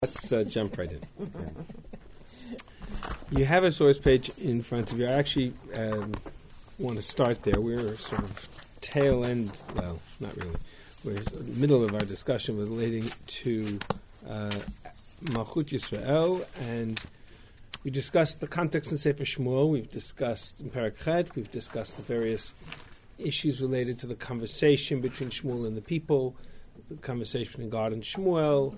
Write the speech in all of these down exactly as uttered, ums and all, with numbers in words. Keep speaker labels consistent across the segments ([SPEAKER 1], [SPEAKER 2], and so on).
[SPEAKER 1] Let's uh, jump right in. You have a source page in front of you. I actually um, want to start there. We're sort of tail end, well, not really. We're in the middle of our discussion relating to uh, Malchut Yisrael, and we discussed the context in Sefer Shmuel. We've discussed in Perek Chet. We've discussed the various issues related to the conversation between Shmuel and the people, the conversation between God and Shmuel,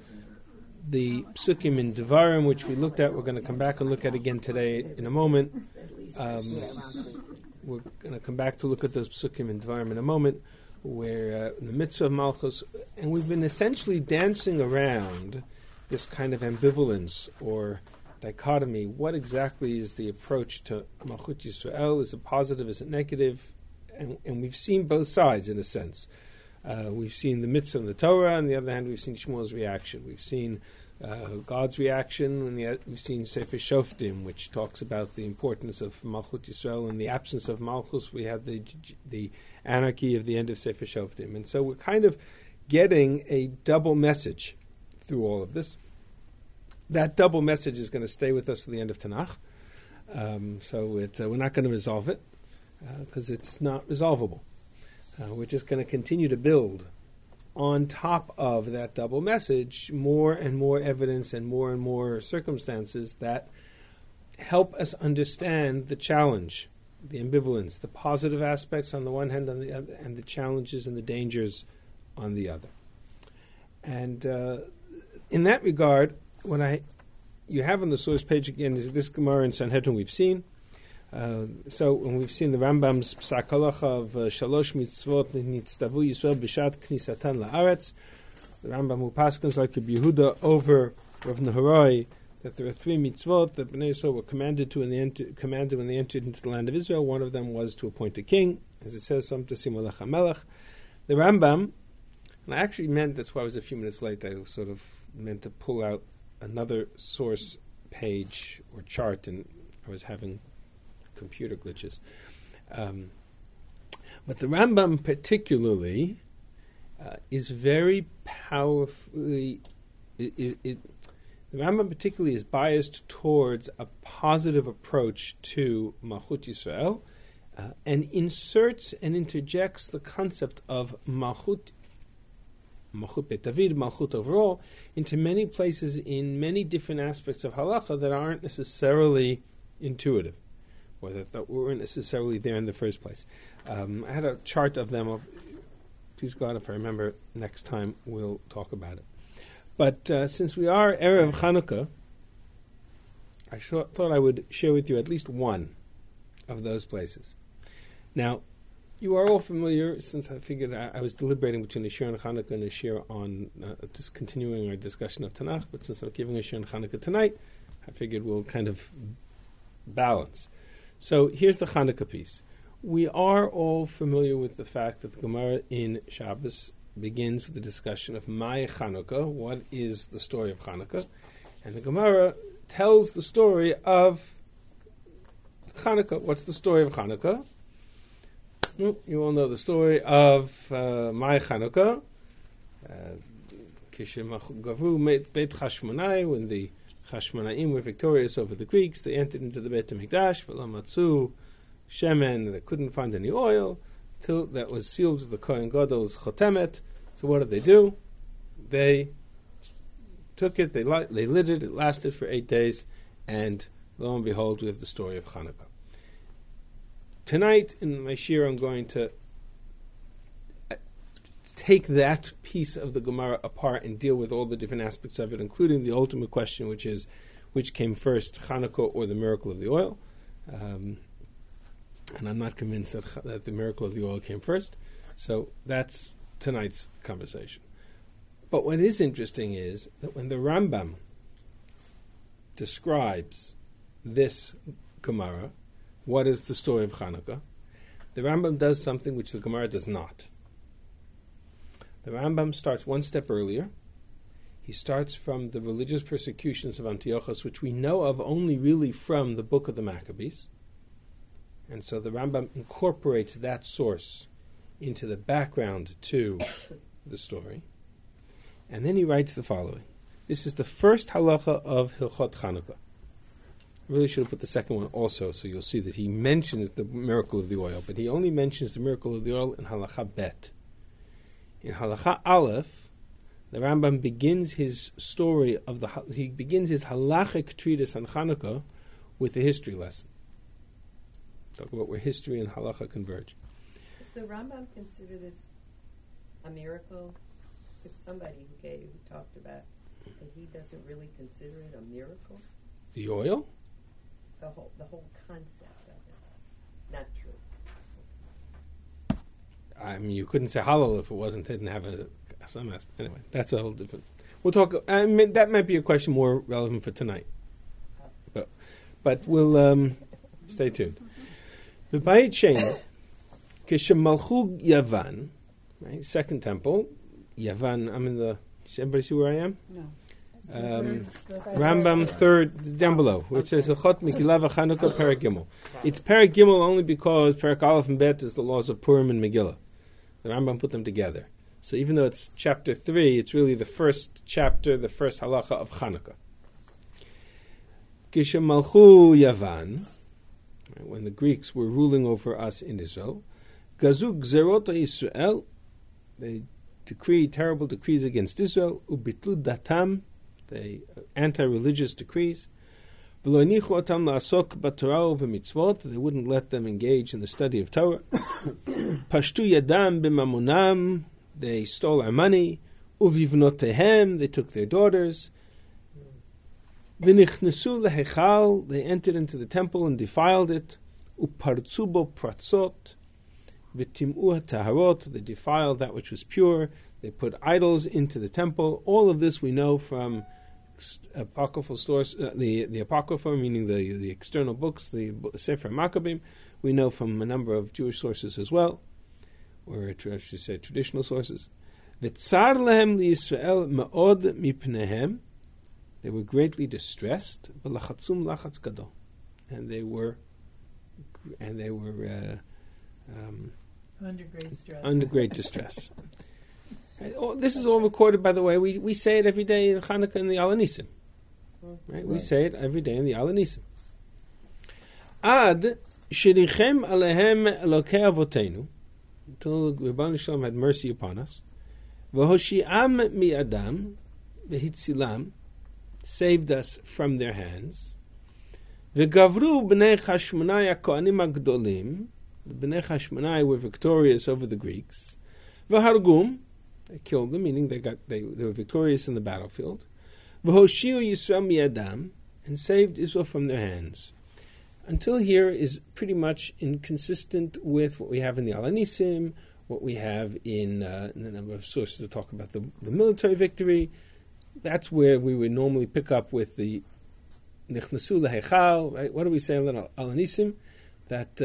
[SPEAKER 1] the psukim in Devarim, which we looked at. We're going to come back and look at again today in a moment. Um, we're going to come back to look at those psukim in Devarim in a moment. We're uh, in the mitzvah of Malchus, and we've been essentially dancing around this kind of ambivalence or dichotomy. What exactly is the approach to Malchut Yisrael? Is it positive? Is it negative? And, and we've seen both sides in a sense. Uh, we've seen the mitzvah and the Torah. On the other hand, we've seen Shmuel's reaction. We've seen uh, God's reaction, and the, we've seen Sefer Shoftim, which talks about the importance of Malchut Yisrael. In the absence of Malchus, we have the the anarchy of the end of Sefer Shoftim. And so we're kind of getting a double message through all of this. That double message is going to stay with us to the end of Tanakh. Um, so it, uh, we're not going to resolve it because uh, it's not resolvable. Uh, we're just going to continue to build on top of that double message more and more evidence and more and more circumstances that help us understand the challenge, the ambivalence, the positive aspects on the one hand on the other, and the challenges and the dangers on the other. And uh, in that regard, when I you have on the source page again is this Gemara in Sanhedrin we've seen. Uh, so when we've seen the Rambam's Psak Halacha of uh, Shalosh Mitzvot Nitztavu Yisrael B'Shat Knisatan La'aretz, the Rambam who paskins like Rabbi Yehuda over Rav Nehorai that there are three mitzvot that Bnei Yisrael were commanded to when they enter, commanded when they entered into the land of Israel. One of them was to appoint a king, as it says, Som Tasim Olech HaMelech. The Rambam, and I actually meant, that's why I was a few minutes late, I sort of meant to pull out another source page or chart, and I was having computer glitches. Um, but the Rambam particularly uh, is very powerfully, it, it, it, the Rambam particularly is biased towards a positive approach to Malchut Yisrael uh, and inserts and interjects the concept of Malchut, Malchut Beit David, Malchut overall, into many places in many different aspects of halacha that aren't necessarily intuitive, or that, that weren't necessarily there in the first place. Um, I had a chart of them. I'll, please God, if I remember, next time we'll talk about it. But uh, since we are Erev Chanukah, I sh- thought I would share with you at least one of those places. Now, you are all familiar, since I figured I, I was deliberating between a shir on Chanukah and a shir on uh, just continuing our discussion of Tanakh, but since I'm giving a shir on Chanukah tonight, I figured we'll kind of balance. So here's the Chanukah piece. We are all familiar with the fact that the Gemara in Shabbos begins with the discussion of Mai Chanukah, what is the story of Chanukah, and the Gemara tells the story of Chanukah. What's the story of Chanukah? Well, you all know the story of uh, Mai Chanukah, Kishim Gavu Beit Chashmonai, when the Chashmonaim were victorious over the Greeks. They entered into the Beit HaMikdash, V'lo matzu shemen, they couldn't find any oil, till that was sealed with the Kohen Gadol's chotemet. So what did they do? They took it, they, li- they lit it, it lasted for eight days, and lo and behold, we have the story of Chanukah. Tonight, in my shir, I'm going to take that piece of the Gemara apart and deal with all the different aspects of it, including the ultimate question, which is, which came first, Chanukah or the miracle of the oil? Um, and I'm not convinced that, that the miracle of the oil came first. So that's tonight's conversation. But what is interesting is that when the Rambam describes this Gemara, what is the story of Chanukah, the Rambam does something which the Gemara does not. The Rambam starts one step earlier. He starts from the religious persecutions of Antiochus, which we know of only really from the book of the Maccabees. And so the Rambam incorporates that source into the background to the story. And then he writes the following. This is the first halacha of Hilchot Chanukah. I really should have put the second one also, so you'll see that he mentions the miracle of the oil, but he only mentions the miracle of the oil in halacha bet. In halacha aleph, the Rambam begins his story of the he begins his halachic treatise on Chanukah with a history lesson. Talk about where history and halacha converge.
[SPEAKER 2] Does the Rambam consider this a miracle? Because somebody who gave who talked about that he doesn't really consider it a miracle.
[SPEAKER 1] The oil?
[SPEAKER 2] The whole the whole concept of it. Not true.
[SPEAKER 1] I mean, you couldn't say halal if it wasn't didn't have a some aspect. Anyway, that's a whole different. We'll talk. I mean, that might be a question more relevant for tonight, but but we'll um, stay tuned. The Bayit Sheni, Kishemalchu Yavan, right? Second temple, Yavan. I'm in the. Does everybody see where I am?
[SPEAKER 3] No.
[SPEAKER 1] Um, Rambam third down below, which says Hilchot Megillah v'Chanukah Perek Gimel. It's Perek Gimel only because Perek Aleph and Bet is the laws of Purim and Megillah. The Rambam put them together. So even though it's chapter three, it's really the first chapter, the first halacha of Chanukah. Kishemalchu Yavan, when the Greeks were ruling over us in Israel, Gazu Gzerot Yisrael, they decreed terrible decrees against Israel, Ubitlu Datam, the anti-religious decrees. They wouldn't let them engage in the study of Torah. Pashtu Yadam b'mamonam, they stole our money. Uvivnotehem, they took their daughters. V'nichnesu lehechal, they entered into the temple and defiled it. Upartzubo pratzot, v'tim'u taharot, they defiled that which was pure. They put idols into the temple. All of this we know from apocryphal source, uh, the the apocrypha, meaning the the external books, the Sefer Maccabim. We know from a number of Jewish sources as well, or I should say traditional sources. V'tzar lehem liYisrael ma'od mipnehem. They were greatly distressed, v'lachatzum lachatz gadol, and they were and they were uh, um,
[SPEAKER 3] under great stress.
[SPEAKER 1] Under great distress. Oh, this is all recorded, by the way. We we say it every day in Chanukah in the Al Hanisim. Right? right? We say it every day in the Al Hanisim. Ad shirichem alehem elokei avotenu, until Rebbeinu Shalom had mercy upon us. V'hoshi'am mi adam v'hitzilam, saved us from their hands. V'gavru b'nei Chashmonai ha'kohanim ha'gdolim, the b'nei Chashmonai were victorious over the Greeks. V'hargum, they killed them, meaning they got they, they were victorious in the battlefield. V'hoshiu Yisrael mi'adam, and saved Israel from their hands. Until here is pretty much inconsistent with what we have in the Al Hanisim, what we have in, uh, in a number of sources that talk about the, the military victory. That's where we would normally pick up with the Nichnasu lehechal, right? What do we say in Al Hanisim? That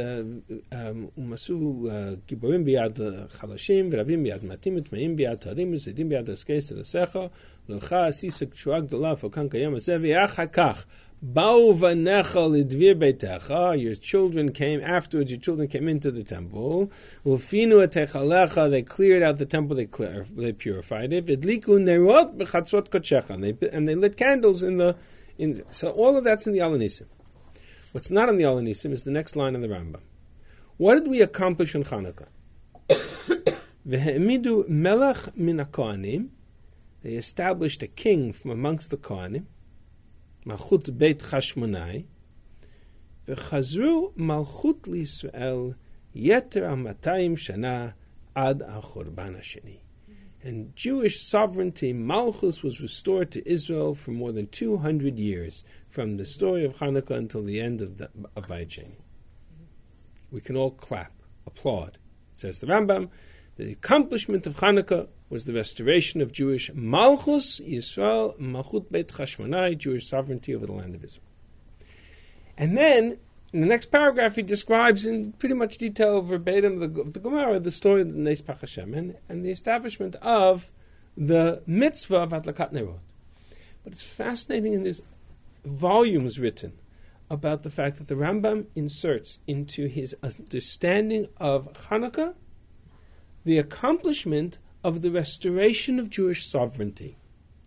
[SPEAKER 1] umasu giborim biyad chalashim, v'rabim biyad matim, utmeim biyad tarim, zedim biyad askeis l'secha, l'cha asisek shuag dolav okan kayam asev yachakach ba'u v'necha l'dvir beitecha. Your children came afterwards. Your children came into the temple. Ufinu etechalecha. They cleared out the temple. They clear, they purified it. V'dliku nerot b'chatzot kodshecha. And they and they lit candles in the in. So all of that's in the Al Hanisim. What's not in the Al Hanisim is the next line in the Rambam. What did we accomplish in Chanukah? V'he'emidu melech min ha'kohanim. They established a king from amongst the Kohanim. Malchut Beit Chashmonai. V'chazru malchut liYisrael yeter ha'matayim shana ad ha'churban ha'sheni. And Jewish sovereignty, Malchus, was restored to Israel for more than two hundred years, from the story of Hanukkah until the end of, the, of Bayit Sheni. We can all clap, applaud. Says the Rambam, the accomplishment of Hanukkah was the restoration of Jewish Malchus, Yisrael, Malchut Beit Chashmonai, Jewish sovereignty over the land of Israel. And then, in the next paragraph, he describes in pretty much detail, verbatim, of the, of the Gemara, the story of the Nes Pach Hashem and, and the establishment of the mitzvah of Adlakat Nerot. But it's fascinating, and there's volumes written about the fact that the Rambam inserts into his understanding of Hanukkah the accomplishment of the restoration of Jewish sovereignty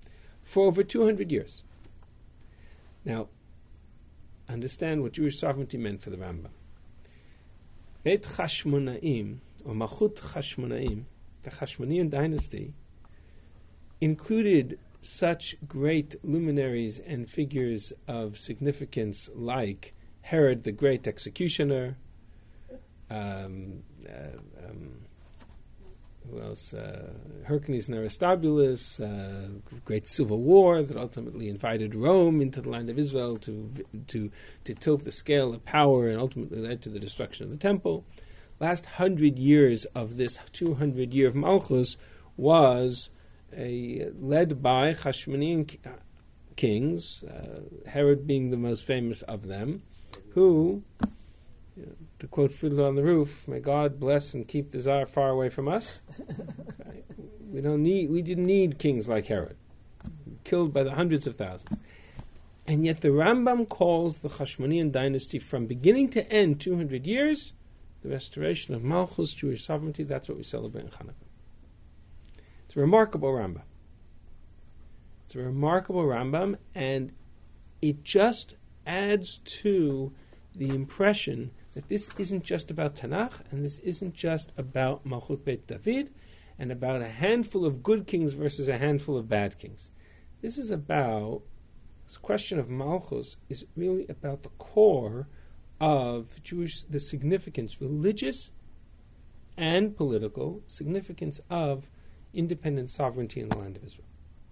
[SPEAKER 1] for over two hundred years. Now, understand what Jewish sovereignty meant for the Rambam. Beit Chashmonaim, or Malchut Chashmonaim, the Chashmonean dynasty, included such great luminaries and figures of significance like Herod the Great Executioner, um, uh, um, who else? Uh, Hyrcanus and Aristobulus, uh, great civil war that ultimately invited Rome into the land of Israel to to to tilt the scale of power and ultimately led to the destruction of the temple. Last hundred years of this two hundred year of Malchus was a, led by Chashmonean kings, uh, Herod being the most famous of them, who, you know, to quote Fiddler on the Roof, may God bless and keep the Tsar far away from us. Right? We don't need. We didn't need kings like Herod, killed by the hundreds of thousands. And yet the Rambam calls the Chashmonean dynasty from beginning to end, two hundred years, the restoration of Malchus, Jewish sovereignty. That's what we celebrate in Hanukkah. It's a remarkable Rambam. It's a remarkable Rambam, and it just adds to the impression that this isn't just about Tanakh, and this isn't just about Malchut Beit David, and about a handful of good kings versus a handful of bad kings. This is about, this question of Malchus is really about the core of Jewish, the significance, religious and political significance of independent sovereignty in the land of Israel,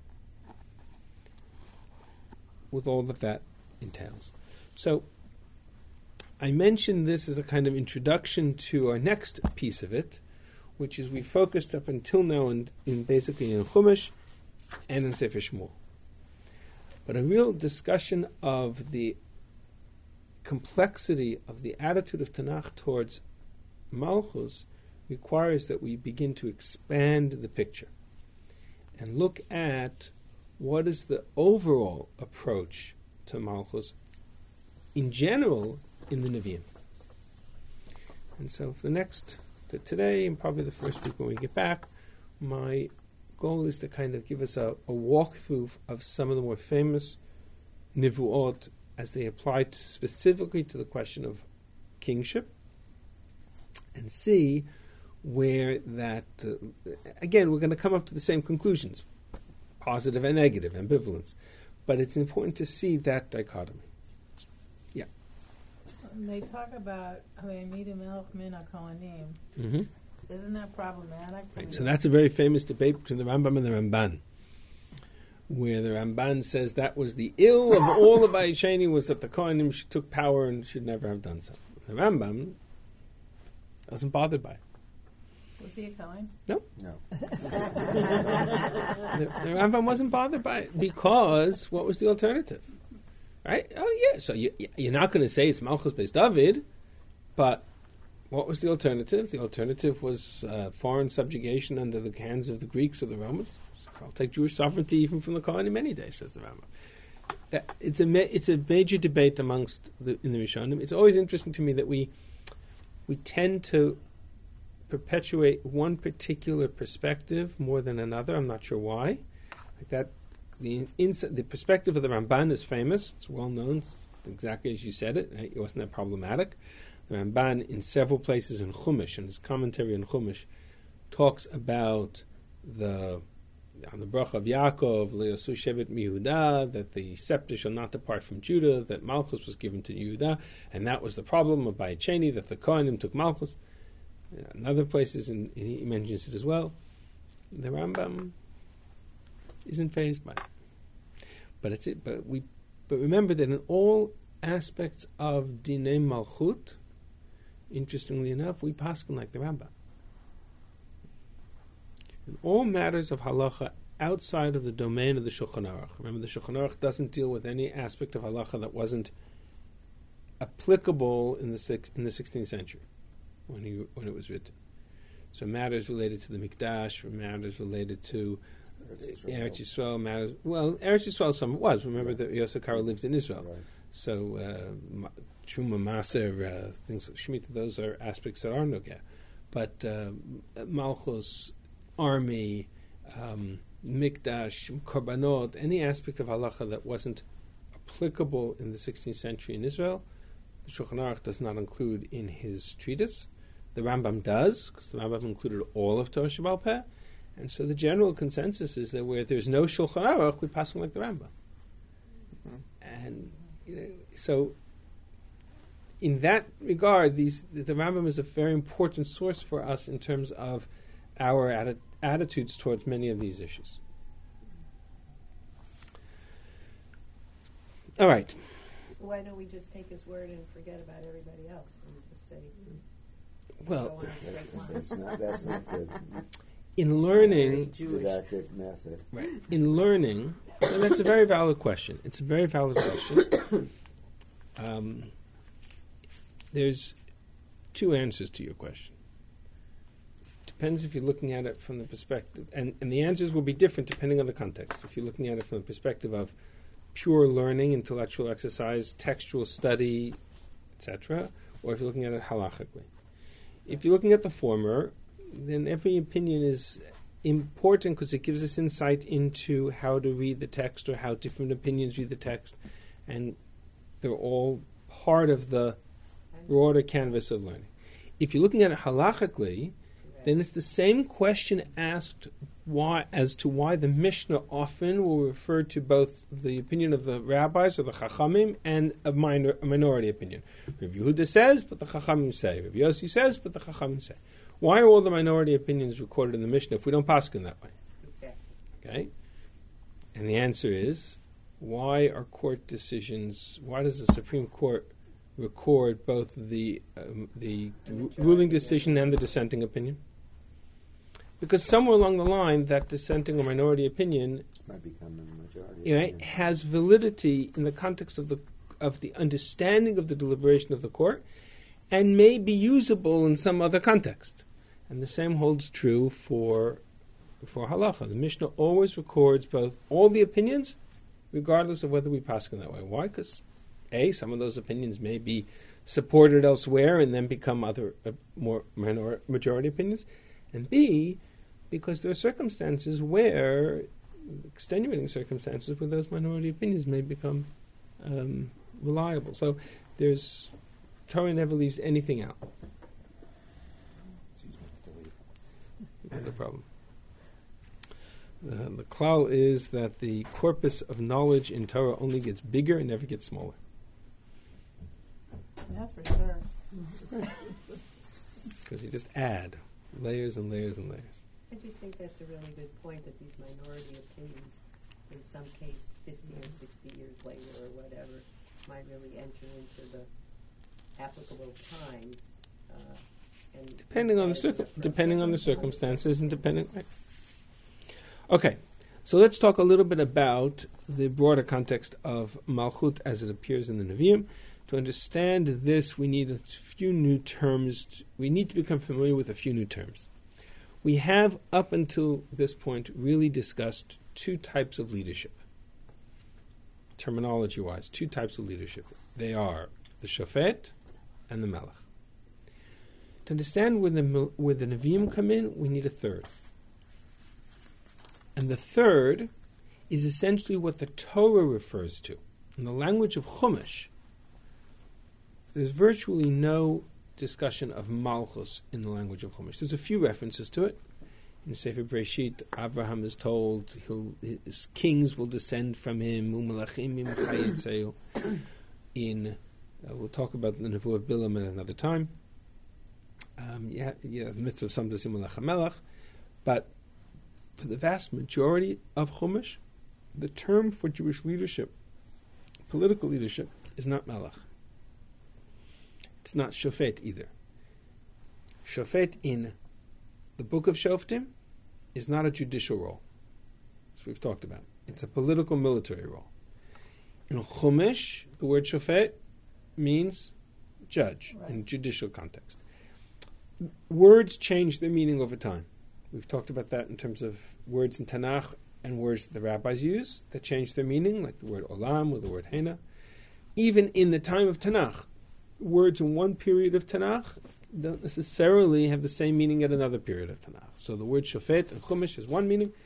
[SPEAKER 1] with all that that entails. So, I mentioned this as a kind of introduction to our next piece of it, which is we focused up until now in, in basically in Chumash and in Sefer Shmuel. But a real discussion of the complexity of the attitude of Tanakh towards Malchus requires that we begin to expand the picture and look at what is the overall approach to Malchus in general in the Nevi'im. And so for the next, to today and probably the first week when we get back, my goal is to kind of give us a, a walkthrough of some of the more famous Nivuot as they apply to specifically to the question of kingship, and see where that, uh, again, we're going to come up to the same conclusions, positive and negative, ambivalence, but it's important to see that dichotomy. Yeah.
[SPEAKER 3] When they talk about Ho'emidu Melech Min HaKohanim,
[SPEAKER 1] Mm-hmm.
[SPEAKER 3] isn't that problematic?
[SPEAKER 1] Right. So that's a very famous debate between the Rambam and the Ramban, where the Ramban says that was the ill of all of Bayit Sheni was that the Kohanim took power and should never have done so. The Rambam wasn't bothered by it.
[SPEAKER 3] Was he a Kohen?
[SPEAKER 1] No.
[SPEAKER 4] No.
[SPEAKER 1] the, the Rambam wasn't bothered by it because what was the alternative? Right? Oh, yeah. So you, you're not going to say it's Malchus Beis David, but what was the alternative? The alternative was uh, foreign subjugation under the hands of the Greeks or the Romans. So I'll take Jewish sovereignty even from the Kohanim any day, says the Rambam. That, it's a ma- it's a major debate amongst the, in the Rishonim. It's always interesting to me that we we tend to perpetuate one particular perspective more than another. I'm not sure why. Like that, the ins- the perspective of the Ramban is famous. It's well known, it's exactly as you said it. Right? It wasn't that problematic. The Ramban, in several places in Chumash, in his commentary on Chumash, talks about the on the bracha of Yaakov, Le'osu Shevet Miyehuda, that the scepter shall not depart from Judah, that Malchus was given to Yehuda, and that was the problem of Bayit Sheni, that the Kohanim took Malchus. In other places, and he mentions it as well. The Rambam isn't fazed by it, but it's it. But we, but remember that in all aspects of Dinei Malchut, interestingly enough, we paskin like the Rambam. In all matters of halacha outside of the domain of the Shulchan Aruch. Remember, the Shulchan Aruch doesn't deal with any aspect of halacha that wasn't applicable in the six, in the sixteenth century when he when it was written. So matters related to the Mikdash, or matters related to Eretz Yisrael, matters well, Eretz Yisrael some it was. Remember that Yosef Karo lived in Israel,
[SPEAKER 4] Right.
[SPEAKER 1] so uh, Truma Maser, uh, things like Shemitah, those are aspects that are nogeh. But uh, Malchus, army, um, mikdash, korbanot, any aspect of halacha that wasn't applicable in the sixteenth century in Israel, the Shulchan Aruch does not include in his treatise. The Rambam does, because the Rambam included all of Torah Shebaal Peh, and so the general consensus is that where there's no Shulchan Aruch, we pass on like the Rambam. Mm-hmm. And you know, so, in that regard, these the Rambam is a very important source for us in terms of our atti- attitudes towards many of these issues. All right.
[SPEAKER 2] So why don't we just take his word and forget about everybody else and just say,
[SPEAKER 1] well,
[SPEAKER 2] go on a straight line?
[SPEAKER 4] That's not, that's not good.
[SPEAKER 1] In learning,
[SPEAKER 4] Didactic method.
[SPEAKER 1] right? In learning, and that's a very valid question. It's a very valid question. Um, there's two answers to your question. Depends if you're looking at it from the perspective, and, and the answers will be different depending on the context. If you're looking at it from the perspective of pure learning, intellectual exercise, textual study, et cetera, or if you're looking at it halachically. If you're looking at the former, then every opinion is important because it gives us insight into how to read the text or how different opinions read the text, and they're all part of the broader canvas of learning. If you're looking at it halachically, then it's the same question asked why, as to why the Mishnah often will refer to both the opinion of the rabbis or the Chachamim and a, minor, a minority opinion. Rabbi Yehuda says, but the Chachamim say. Rabbi Yossi says, but the Chachamim say. Why are all the minority opinions recorded in the Mishnah if we don't paskin that way?
[SPEAKER 2] Exactly.
[SPEAKER 1] Okay? And the answer is, why are court decisions, why does the Supreme Court record both the um, the r- ruling decision and the dissenting opinion? Because somewhere along the line, that dissenting or minority opinion
[SPEAKER 4] Might become a majority.
[SPEAKER 1] you know,
[SPEAKER 4] opinion.
[SPEAKER 1] has validity in the context of the of the understanding of the deliberation of the court, and may be usable in some other context. And the same holds true for for halacha. The Mishnah always records both all the opinions, regardless of whether we pass in that way. Why? Because A, some of those opinions may be supported elsewhere and then become other uh, more minor majority opinions, and B, because there are circumstances where, extenuating circumstances, where those minority opinions may become um, reliable. So there's, Torah never leaves anything out. The problem. Uh, the klal is that the corpus of knowledge in Torah only gets bigger and never gets smaller.
[SPEAKER 3] That's for sure.
[SPEAKER 1] Because you just add layers and layers and layers.
[SPEAKER 2] I just think that's a really good point, that these minority opinions, in some case, fifty or sixty years later or whatever, might really enter into the applicable time. Uh, and
[SPEAKER 1] Depending on the
[SPEAKER 2] as
[SPEAKER 1] circum-
[SPEAKER 2] a-
[SPEAKER 1] depending on the circumstances and depending. Right. Okay, so let's talk a little bit about the broader context of Malchut as it appears in the Nevi'im. To understand this, we need a few new terms. We need to become familiar with a few new terms. We have, up until this point, really discussed two types of leadership. Terminology-wise, two types of leadership. They are the Shofet and the Melech. To understand where the, where the Nevi'im come in, we need a third. And the third is essentially what the Torah refers to. In the language of Chumash, there's virtually no discussion of Malchus in the language of Chumash. There's a few references to it. In Sefer Breshit, Abraham is told he'll, his kings will descend from him. In, uh, we'll talk about the Nevuah of Bilam at another time. Um, yeah, yeah, the mitzvah of Samda Simulach HaMelech. But for the vast majority of Chumash, the term for Jewish leadership, political leadership, is not Melech. It's not Shofet either. Shofet in the book of Shoftim is not a judicial role, as we've talked about. It's a political military role. In Chumash, the word Shofet means judge, right, in judicial context. Words change their meaning over time. We've talked about that in terms of words in Tanakh and words that the rabbis use that change their meaning, like the word olam or the word hena. Even in the time of Tanakh, words in one period of Tanakh don't necessarily have the same meaning at another period of Tanakh. So the word shofet in Chumash has one meaning,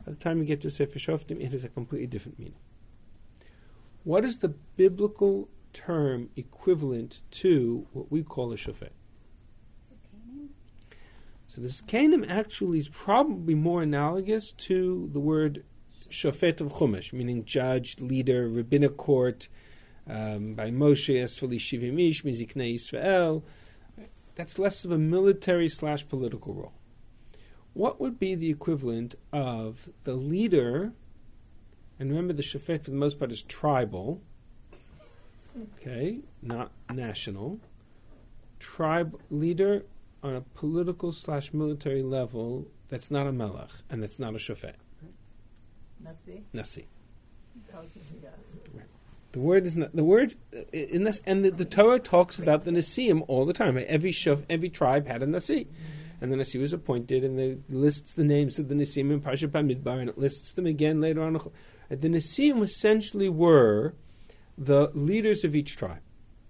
[SPEAKER 1] By the time you get to Sefer Shoftim, it has a completely different meaning. What is the biblical term equivalent to what we call a shofet?
[SPEAKER 5] Is it Canaan?
[SPEAKER 1] So this Canaan actually is probably more analogous to the word shofet of Chumash, meaning judge, leader, rabbinic court, um, by Moshe, Esfali Shivim Ish, Miziknei Yisrael. That's less of a military slash political role. What would be the equivalent of the leader? And remember, the shofet for the most part is tribal, okay, not national. Tribe leader on a political slash military level that's not a melech and that's not a shofet.
[SPEAKER 3] Nasi?
[SPEAKER 1] Nasi.
[SPEAKER 3] That was just a guess.
[SPEAKER 1] The word is not the word uh, in this, and the, the Torah talks about the Nasiim all the time. Every shof, every tribe had a Nasi, and the Nasi was appointed, and it lists the names of the Nasiim in Parshat Bamidbar, and it lists them again later on. And the Nasiim essentially were the leaders of each tribe.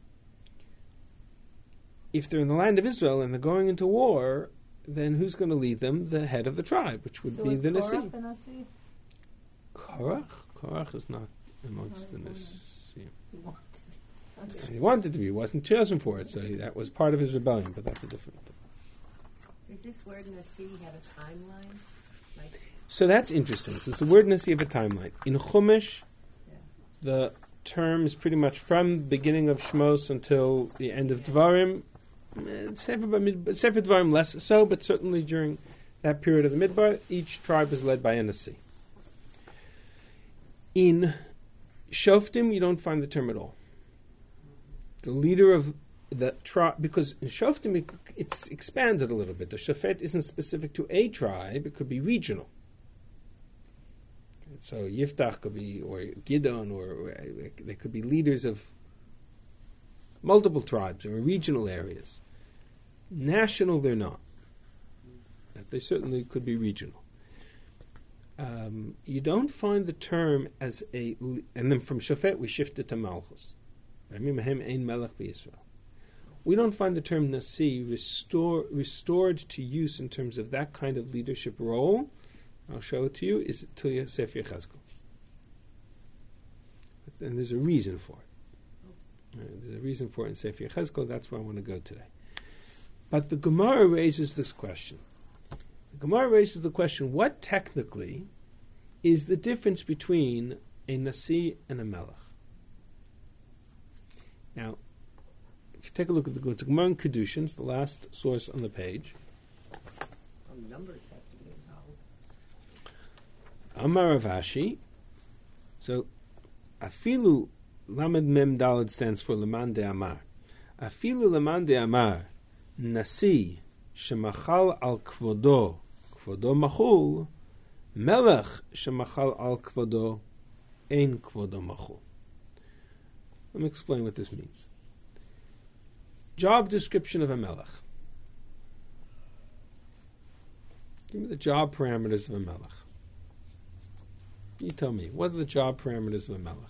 [SPEAKER 1] If they're in the land of Israel and they're going into war, then who's going to lead them? The head of the tribe, which would
[SPEAKER 3] So
[SPEAKER 1] be
[SPEAKER 3] is
[SPEAKER 1] the
[SPEAKER 3] Korach
[SPEAKER 1] Nasi.
[SPEAKER 3] a Nasi?
[SPEAKER 1] Korach? Korach is not amongst the
[SPEAKER 3] Korach is
[SPEAKER 1] Nasi.
[SPEAKER 3] He wanted. Okay.
[SPEAKER 1] He wanted to be. He wasn't chosen for it, so he, that was part of his rebellion, but that's a different thing.
[SPEAKER 2] Does this word Nasi have a timeline? Like,
[SPEAKER 1] So that's interesting. So it's the word Nasi of a timeline. In Chumash,
[SPEAKER 2] yeah.
[SPEAKER 1] the term is pretty much from the beginning of Shmos until the end of Dvarim. Eh, Sefer Bamid- Sefer Dvarim less so, but certainly during that period of the Midbar, each tribe is led by a Nasi. In Shoftim, you don't find the term at all. The leader of the tribe, because in Shoftim it, it's expanded a little bit. The Shofet isn't specific to a tribe; it could be regional. So Yiftach could be, or Gidon, or, or uh, they could be leaders of multiple tribes or regional areas. National, they're not. But they certainly could be regional. Um, you don't find the term as a, and then from Shofet we shifted to Malchus. We don't find the term Nasi restore, restored to use in terms of that kind of leadership role. I'll show it to you, is Tilya Sefer Chazkel. And there's a reason for it. Right, there's a reason for it in Sefer Chazkel, that's where I want to go today. But the Gemara raises this question. The Gemara raises the question, what technically is the difference between a Nasi and a Melech? Now, if you take a look at the, go to Gemara in Kedushin, it's the last source on the page.
[SPEAKER 2] Some numbers have to be involved.
[SPEAKER 1] Amar Rav Ashi. So, Afilu Lamed Mem Daled stands for Leman de Amar. Afilu Leman de Amar Nasi Shemachal al Kvodo Kvodo Machul Melech Shemachal al Kvodo Ein Kvodo Machul. Let me explain what this means. Job description of a Melech. Give me the job parameters of a Melech. You tell me, what are the job parameters of a Melech?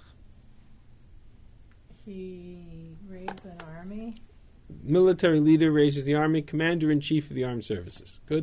[SPEAKER 3] He raised an army.
[SPEAKER 1] Military leader, raises the army, commander-in-chief of the armed services. Good?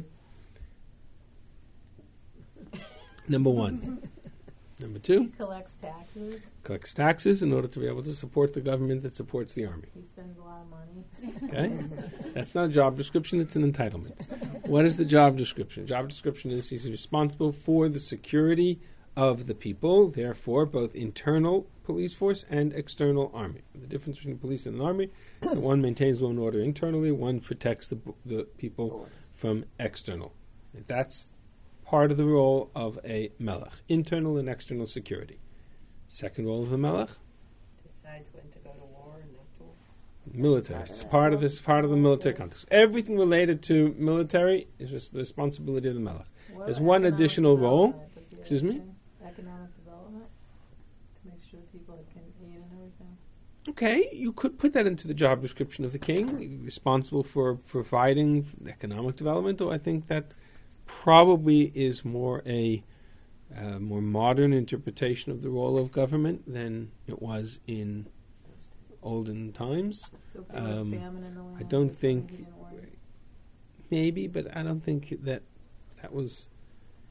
[SPEAKER 1] Number one. Number two,
[SPEAKER 3] He collects taxes.
[SPEAKER 1] collects taxes in order to be able to support the government that supports the army.
[SPEAKER 3] He spends a lot of money.
[SPEAKER 1] Okay? That's not a job description, it's an entitlement. What is the job description? Job description is he's responsible for the security of the people, therefore both internal police force and external army. The difference between police and an army, the one maintains law and order internally, one protects the, the people from external. That's part of the role of a melech, internal and external security. Second role of a melech,
[SPEAKER 2] Decides when to go to war and not to war.
[SPEAKER 1] military. It's part of this, part of the military context. Everything related to military is just the responsibility of the melech.
[SPEAKER 3] What
[SPEAKER 1] There's
[SPEAKER 3] about
[SPEAKER 1] one
[SPEAKER 3] economic
[SPEAKER 1] additional role.
[SPEAKER 3] development? Does he have
[SPEAKER 1] Excuse me?
[SPEAKER 3] anything? Economic development to make sure people can eat and everything.
[SPEAKER 1] Okay, you could put that into the job description of the king, responsible for providing economic development, though I think that probably is more a uh, more modern interpretation of the role of government than it was in olden times.
[SPEAKER 3] So if there was
[SPEAKER 1] Um,
[SPEAKER 3] famine in the land,
[SPEAKER 1] I don't
[SPEAKER 3] he
[SPEAKER 1] think,
[SPEAKER 3] didn't worry.
[SPEAKER 1] maybe, but I don't think that that was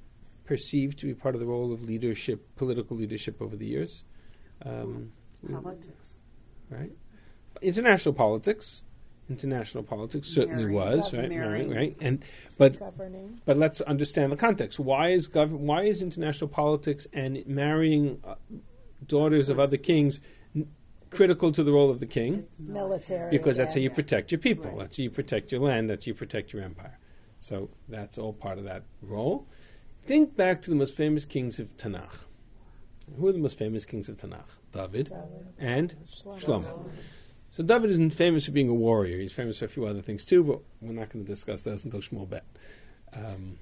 [SPEAKER 1] perceived to be part of the role of leadership, political leadership over the years. Um,
[SPEAKER 5] Politics.
[SPEAKER 1] right? International politics, international politics certainly
[SPEAKER 5] Marrying.
[SPEAKER 1] was
[SPEAKER 5] Gov-
[SPEAKER 1] right,
[SPEAKER 5] marrying.
[SPEAKER 1] right, right, and but
[SPEAKER 6] Governing.
[SPEAKER 1] but let's understand the context. Why is gov- Why is international politics and marrying uh, daughters of other kings n- critical to the role of the king?
[SPEAKER 2] It's
[SPEAKER 6] Military.
[SPEAKER 1] Because that's how you
[SPEAKER 6] again.
[SPEAKER 1] protect your people.
[SPEAKER 2] Right.
[SPEAKER 1] That's how you protect your land. That's how you protect your empire. So that's all part of that role. Think back to the most famous kings of Tanakh. Who are the most famous kings of Tanakh? David,
[SPEAKER 6] David.
[SPEAKER 1] and
[SPEAKER 6] Shlomo.
[SPEAKER 1] Shlomo. So David isn't famous for being a warrior. He's famous for a few other things too, but we're not going to discuss those until Shmuel Bet. Um,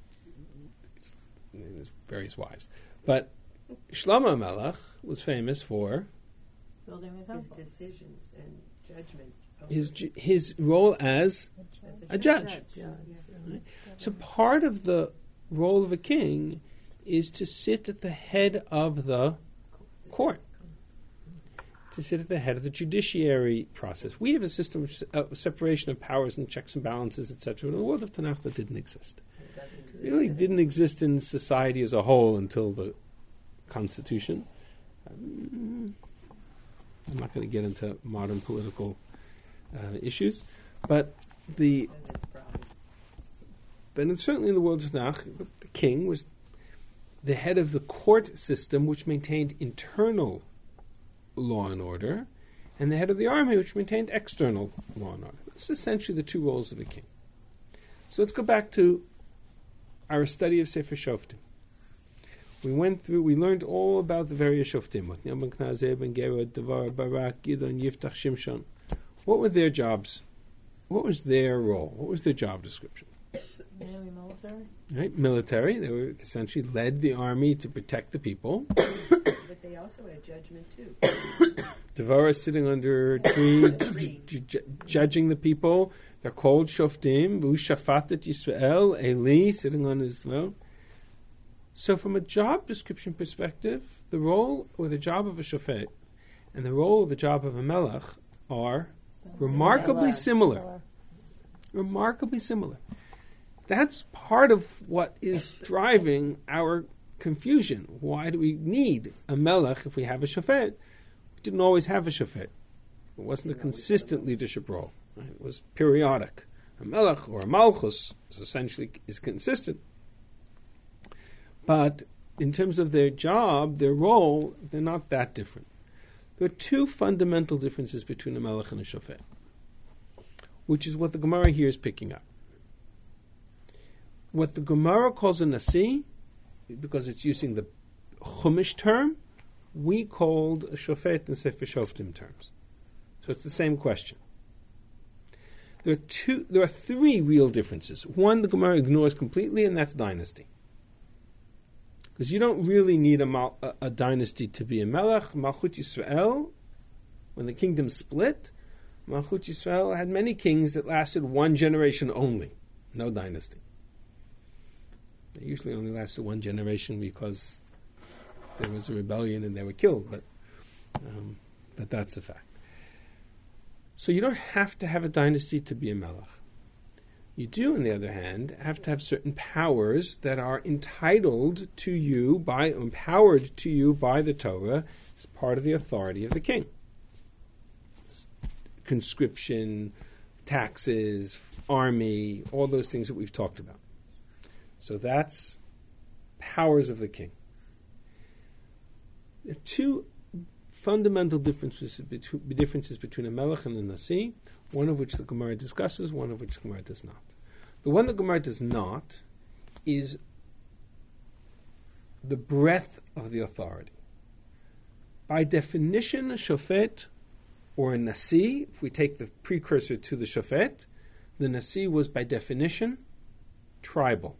[SPEAKER 1] and his various wives. But Shlomo Melech was famous for
[SPEAKER 3] Building the
[SPEAKER 2] his
[SPEAKER 3] temple.
[SPEAKER 2] decisions and judgment. over
[SPEAKER 1] his
[SPEAKER 2] it.
[SPEAKER 1] ju- his role as
[SPEAKER 2] As
[SPEAKER 1] a judge.
[SPEAKER 2] Yeah, yeah.
[SPEAKER 1] So part of the role of a king is to sit at the head of the court, to sit at the head of the judiciary process. We have a system of se- uh, separation of powers and checks and balances, et cetera. In the world of Tanakh, that didn't exist.
[SPEAKER 2] It doesn't
[SPEAKER 1] It
[SPEAKER 2] exist
[SPEAKER 1] really
[SPEAKER 2] today.
[SPEAKER 1] didn't exist in society as a whole until the Constitution. Um, I'm not going to get into modern political uh, issues, but the
[SPEAKER 2] That's its problem.
[SPEAKER 1] But in, certainly in the world of Tanakh, the, the king was the head of the court system, which maintained internal law and order, and the head of the army, which maintained external law and order. It's essentially the two roles of a king. So let's go back to our study of Sefer Shoftim. We went through, we learned all about the various Shoftim. What were their jobs? What was their role? What was their job description?
[SPEAKER 3] Mainly military.
[SPEAKER 1] Right, military. They were essentially led the army to protect the people.
[SPEAKER 2] But they also had judgment too.
[SPEAKER 1] Devorah sitting under a tree, ju- ju- ju- judging the people. They're called Shoftim. Vu Shafatet Yisrael. Eli sitting on his throne. So, from a job description perspective, the role or the job of a shofet and the role of the job of a melech are remarkably similar.
[SPEAKER 6] Similar.
[SPEAKER 1] Remarkably similar. That's part of what is driving our confusion. Why do we need a melech if we have a shofet? We didn't always have a shofet. It wasn't a consistent leadership role. Right? It was periodic. A melech or a malchus is essentially is consistent. But in terms of their job, their role, they're not that different. There are two fundamental differences between a melech and a shofet, which is what the Gemara here is picking up. What the Gemara calls a nasi, because it's using the Chumash term, we called a shofet in Sefer Shoftim terms. So it's the same question. There are two. There are three real differences. One, the Gemara ignores completely, and that's dynasty. Because you don't really need a, mal, a, a dynasty to be a melech. Malchut Yisrael, when the kingdom split, Malchut Yisrael had many kings that lasted one generation only, no dynasty. They usually only lasted one generation because there was a rebellion and they were killed, but um, but that's a fact. So you don't have to have a dynasty to be a melech. You do, on the other hand, have to have certain powers that are entitled to you by, empowered to you by the Torah as part of the authority of the king. Conscription, taxes, army, all those things that we've talked about. So that's powers of the king. There are two fundamental differences between, differences between a melech and a nasi, one of which the Gemara discusses, one of which the Gemara does not. The one the Gemara does not is the breadth of the authority. By definition, a shofet or a nasi, if we take the precursor to the shofet, the nasi was by definition tribal.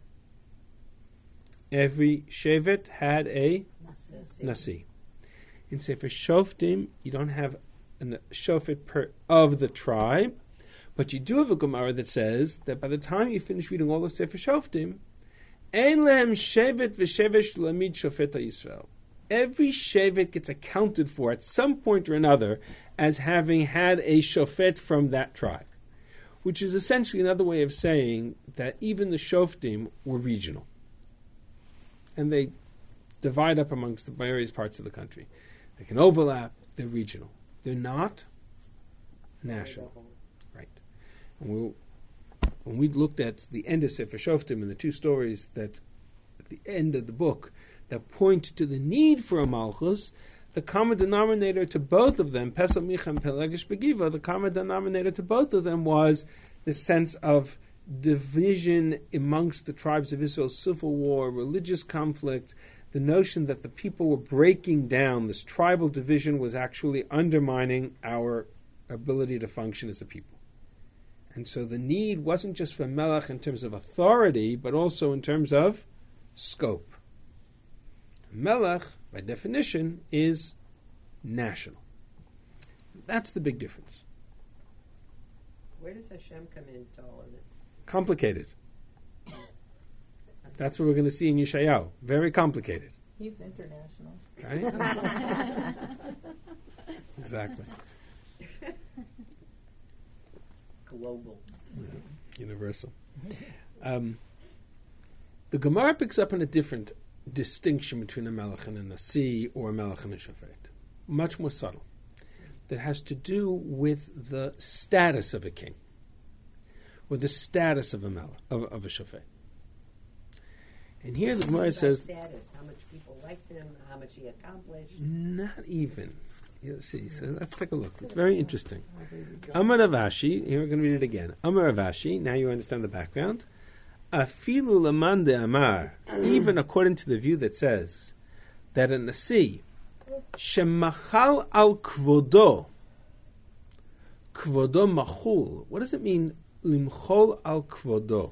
[SPEAKER 1] Every shevet had a nasi. In Sefer Shoftim, you don't have a shofet per, of the tribe, but you do have a Gemara that says that by the time you finish reading all of Sefer Shoftim, Ein lehem shevet v'shevet shlamid shofet Yisrael. Every shevet gets accounted for at some point or another as having had a shofet from that tribe, which is essentially another way of saying that even the Shoftim were regional. and they divide up amongst the various parts of the country. They can overlap, they're regional. They're not national. Right. And we'll, when we looked at the end of Sefer Shoftim and the two stories that, at the end of the book, that point to the need for a Malchus, the common denominator to both of them, Pesach Micha and Pelegish Begiva, the common denominator to both of them was this sense of division amongst the tribes of Israel, civil war, religious conflict, the notion that the people were breaking down, this tribal division was actually undermining our ability to function as a people. And so the need wasn't just for Melech in terms of authority, but also in terms of scope. Melech, by definition, is national. That's the big difference.
[SPEAKER 2] Where does Hashem come into all of this?
[SPEAKER 1] Complicated. That's what we're going to see in Yeshayahu. Very complicated.
[SPEAKER 3] He's international.
[SPEAKER 1] Right? Exactly.
[SPEAKER 2] Global.
[SPEAKER 1] Universal. Um, the Gemara picks up on a different distinction between a Melech and a Nasi or a Melech and a Shofet. Much more subtle. That has to do with the status of a king. Or the status of a Melech, of, of a Shofet. And here the Gemara says...
[SPEAKER 2] status, how much people liked him, how much he accomplished.
[SPEAKER 1] Not even. You'll see. So let's take a look. It's very interesting. Amar Ravashi, here we're going to read it again. Amar Ravashi, now you understand the background. Afilu laman de amar, even according to the view that says that a nasi, shemachal al kvodo, kvodo machul. What does it mean, limchol al kvodo?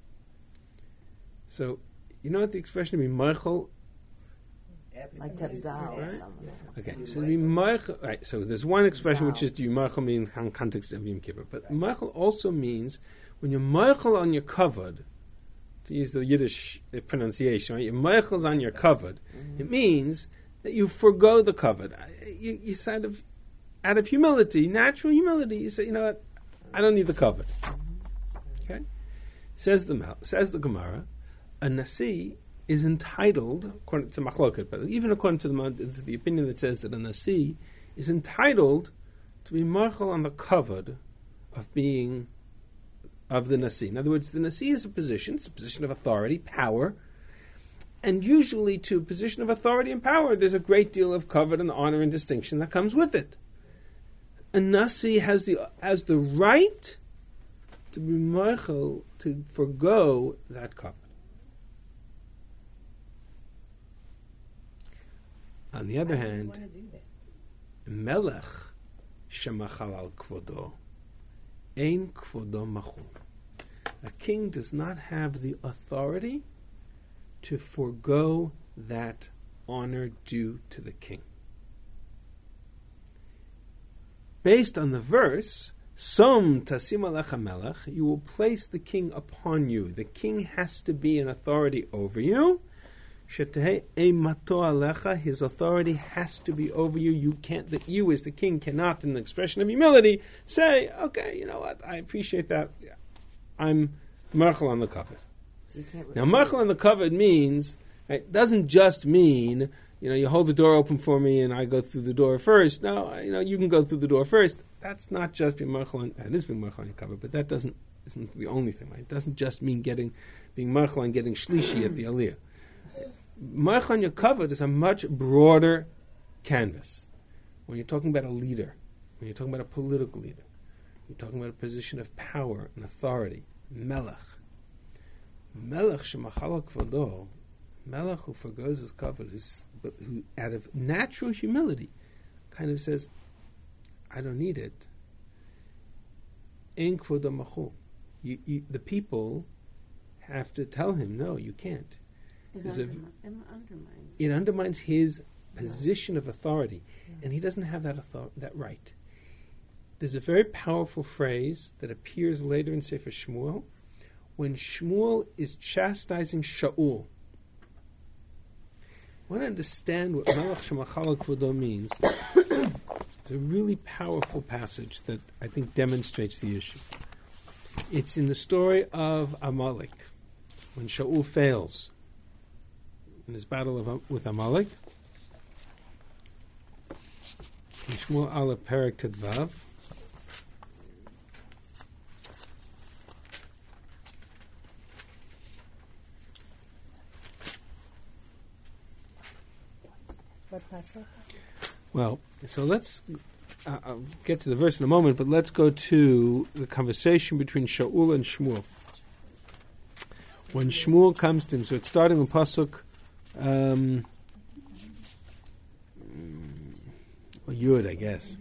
[SPEAKER 1] So, you know what the expression means, machol?
[SPEAKER 6] Like Tabzal or
[SPEAKER 1] Right?
[SPEAKER 6] something.
[SPEAKER 1] Okay, so the Michael, right, so there's one expression which is the Michael means in context of Yom Kippur, but Michael also means when you're Michael on your covered, to use the Yiddish pronunciation, right? Your Michael's on your covered. Mm-hmm. It means that you forego the covered. You, you sort of, out of humility, natural humility, you say, you know what, I don't need the covered. Okay, says the says the Gemara, a Nasi is entitled, according to Machloket, but even according to the, to the opinion that says that a Nasi is entitled to be Machal on the covered of being of the Nasi. In other words, the Nasi is a position, it's a position of authority, power, and usually to a position of authority and power, there's a great deal of covet and honor and distinction that comes with it. A Nasi has the has the right to be Machal, to forego that covet. On the other hand, Melech shemachal al kvodo, ein kvodo machul. A king does not have the authority to forego that honor due to the king. Based on the verse, Som tasim alecha melech, you will place the king upon you. The king has to be an authority over you. His authority has to be over you. You can't, that you as the king cannot, in the expression of humility, say, okay, you know what, I appreciate that. Yeah, I'm Merchel on the covet.
[SPEAKER 6] So you can't
[SPEAKER 1] Now, Merchel on the covet means, right, doesn't just mean, you know, you hold the door open for me and I go through the door first. No, you know, you can go through the door first. That's not just being Merchel on, it is being Merchel on your covet, but that doesn't, isn't the only thing, right? It doesn't just mean getting, being Merchel and getting shlishi at the aliyah. Merchel on your covet is a much broader canvas. When you're talking about a leader, when you're talking about a political leader, you're talking about a position of power and authority, melech. Melech shemachal kvodo, melech who forgoes his covet, who's, who out of natural humility kind of says, I don't need it. Ein kvodo machul. You, you, the people have to tell him, no, you can't.
[SPEAKER 6] It,
[SPEAKER 1] There's a-
[SPEAKER 6] undermi- it undermines.
[SPEAKER 1] It undermines his position of authority, and he doesn't have that author- that right. There's a very powerful phrase that appears later in Sefer Shmuel, when Shmuel is chastising Shaul. I want to understand what Melech Shemachal Kvodo means. It's a really powerful passage that I think demonstrates the issue. It's in the story of Amalek, when Shaul fails. in his battle of, with Amalek. In Shmuel Aleph Perek Tedvav.
[SPEAKER 3] What pasuk?
[SPEAKER 1] Well, so let's uh, I'll get to the verse in a moment, but let's go to the conversation between Shaul and Shmuel. When Shmuel comes to him, so it's starting with pasuk um, well, Yud, I guess.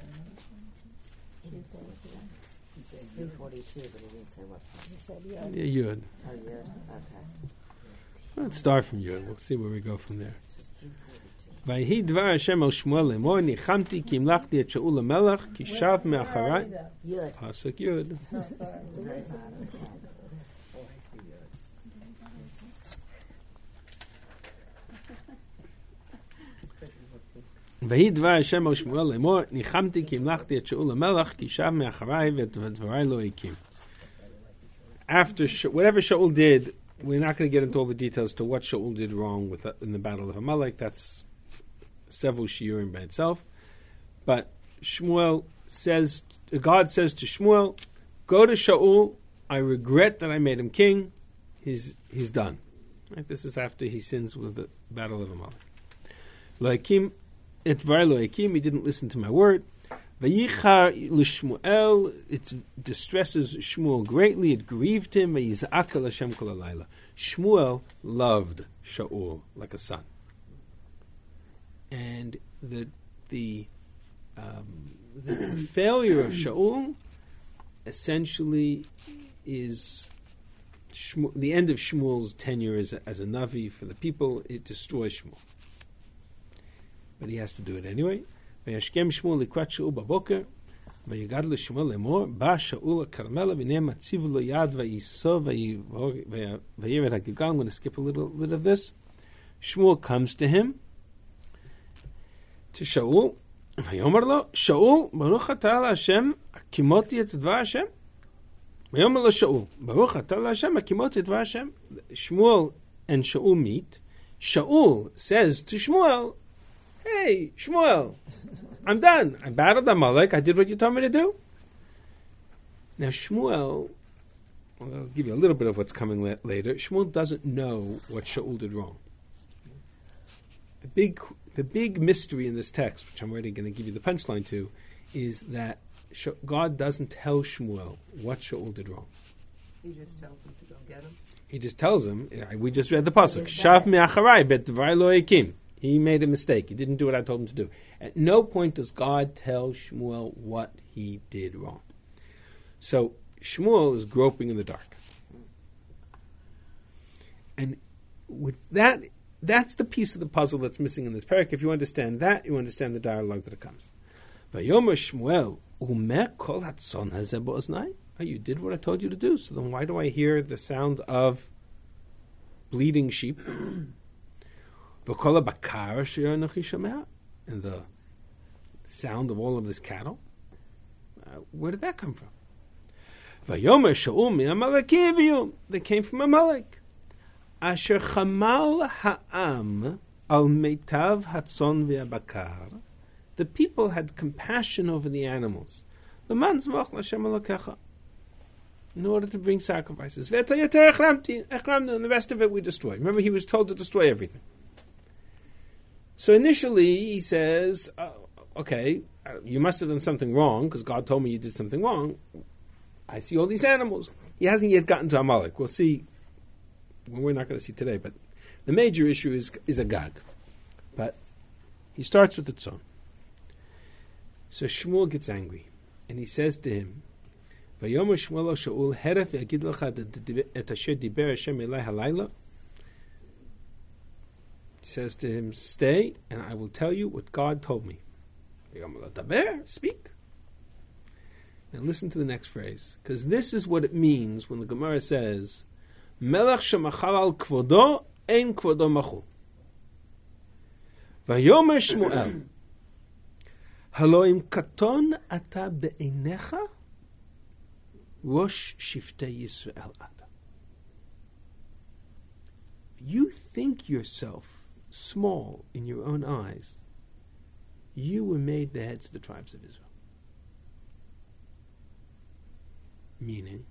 [SPEAKER 6] He didn't say what He said three forty-two, but he didn't say what
[SPEAKER 3] He said, yeah.
[SPEAKER 1] Yeah, Yud.
[SPEAKER 6] Oh, yeah. Okay.
[SPEAKER 1] Let's start from Yud. We'll see where we go from there.
[SPEAKER 6] It's just three forty-two.
[SPEAKER 1] ויהי דבר השם על שמואל לאמור ניחמתי כי המלכתי את שאול המלך כי שב מאחריי.
[SPEAKER 6] Yud.
[SPEAKER 1] פסוק יוד.
[SPEAKER 3] No, sorry.
[SPEAKER 1] ויהי דבר השם על שמואל לאמור ניחמתי כי המלכתי את שאול המלך כי שב מאחריי ודבריי לא הקים. After Sh- whatever Shaul did, we're not going to get into all the details to what Shaul did wrong with uh, in the battle of Amalek. That's several shiurim by itself. But Shmuel says, God says to Shmuel, go to Shaul. I regret that I made him king. He's he's done. Right? This is after he sins with the battle of Amalek. Lo hakim et dvarai lo hakim. He didn't listen to my word. Vayichar l'Shmuel. It distresses Shmuel greatly. It grieved him. Vayizak el Hashem kol halayla. Shmuel loved Shaul like a son. And the the, um, the the failure of Shaul essentially is Shmuel, the end of Shmuel's tenure as a, as a Navi for the people. It destroys Shmuel, but he has to do it anyway. וישכם שמואל לקראת שאול בבוקר, ויגד לשמואל לאמור, בא שאול לכרמלה, והנה מציב לו יד, וייסוב, וירד הגלגל. I'm going to skip a little bit of this. Shmuel comes to him, to Shaul, ויאמר לו, שאול, ברוך אתה להשם, הקימותי את דבר השם. ויאמר לו שאול, ברוך אתה להשם, הקימותי את דבר השם. Shmuel and Shaul meet. Shaul says to Shmuel, hey, Shmuel, I'm done. I battled Amalek. I did what you told me to do. Now, Shmuel, well, I'll give you a little bit of what's coming la- later. Shmuel doesn't know what Shaul did wrong. The big, the big mystery in this text, which I'm already going to give you the punchline to, is that Sh- God doesn't tell Shmuel what Shaul did wrong.
[SPEAKER 2] He just tells him to go get him.
[SPEAKER 1] He just tells him, we just read the pasuk, Shav me'acharai bet dvarai lo hakim. He made a mistake. He didn't do what I told him to do. At no point does God tell Shmuel what he did wrong. So Shmuel is groping in the dark. And with that, that's the piece of the puzzle that's missing in this parak. If you understand that, you understand the dialogue that it comes. Vayomer Shmuel, umeh kol hatzon hazeh bo'oznai. Oh, you did what I told you to do. So then why do I hear the sound of bleeding sheep? And the sound of all of this cattle, uh, where did that come from? They came from Amalek. Asher chamal ha'am al meitav hatzon ve'abakar. The people had compassion over the animals. The man's moch l'Hashem Elokecha, in order to bring sacrifices. And the rest of it we destroy. Remember, he was told to destroy everything. So initially he says, uh, okay, uh, you must have done something wrong because God told me you did something wrong. I see all these animals. He hasn't yet gotten to Amalek. We'll see. Well, we're not going to see today, but the major issue is is Agag. But he starts with the tzon. So Shmuel gets angry, and he says to him, "Vayomer Shmuel Shaul heref yagid lecha et asher diber Hashem elai halayla." He says to him, stay, and I will tell you what God told me. Speak. Now listen to the next phrase, because this is what it means when the Gemara says, Melech shemachal al kvodo, ein kvodo machul. Vayomer Shmuel, Haloim katon ata be'einecha, Rosh shiftei Yisrael ata. you think yourself small in your own eyes, you were made the heads of the tribes of Israel. Meaning,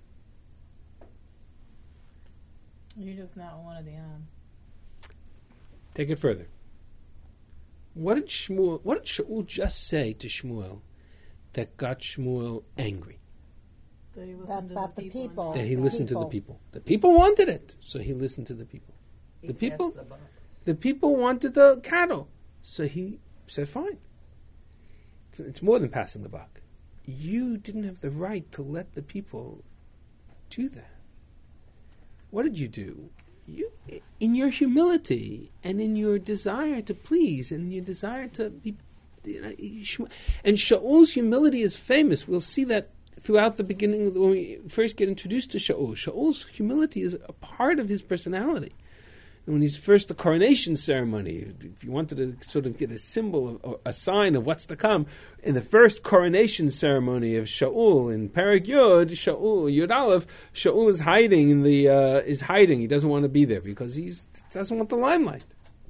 [SPEAKER 3] You're just not one of the um.
[SPEAKER 1] take it further. What did Shmuel, what did Shaul just say to Shmuel that got Shmuel angry?
[SPEAKER 3] That he
[SPEAKER 6] That-
[SPEAKER 3] listened to
[SPEAKER 6] that
[SPEAKER 3] the
[SPEAKER 6] the
[SPEAKER 3] people.
[SPEAKER 6] people-
[SPEAKER 3] and
[SPEAKER 1] That he
[SPEAKER 6] the
[SPEAKER 1] listened to the
[SPEAKER 6] people.
[SPEAKER 1] people. The people wanted it, so he listened to the people.
[SPEAKER 2] He
[SPEAKER 1] The
[SPEAKER 2] passed
[SPEAKER 1] people-
[SPEAKER 2] the buck.
[SPEAKER 1] The people wanted the cattle, so he said, fine. It's, it's more than passing the buck. You didn't have the right to let the people do that. What did you do? You, in your humility and in your desire to please and in your desire to be, you know, you- and Shaul's humility is famous. We'll see that throughout the beginning of the, when we first get introduced to Shaul. Shaul's humility is a part of his personality. And when he's first the coronation ceremony, if you wanted to sort of get a symbol, of, a sign of what's to come, in the first coronation ceremony of Shaul in Perek Yud, Shaul Yud Aleph, Shaul is hiding in the uh, is hiding. He doesn't want to be there because he doesn't want the limelight.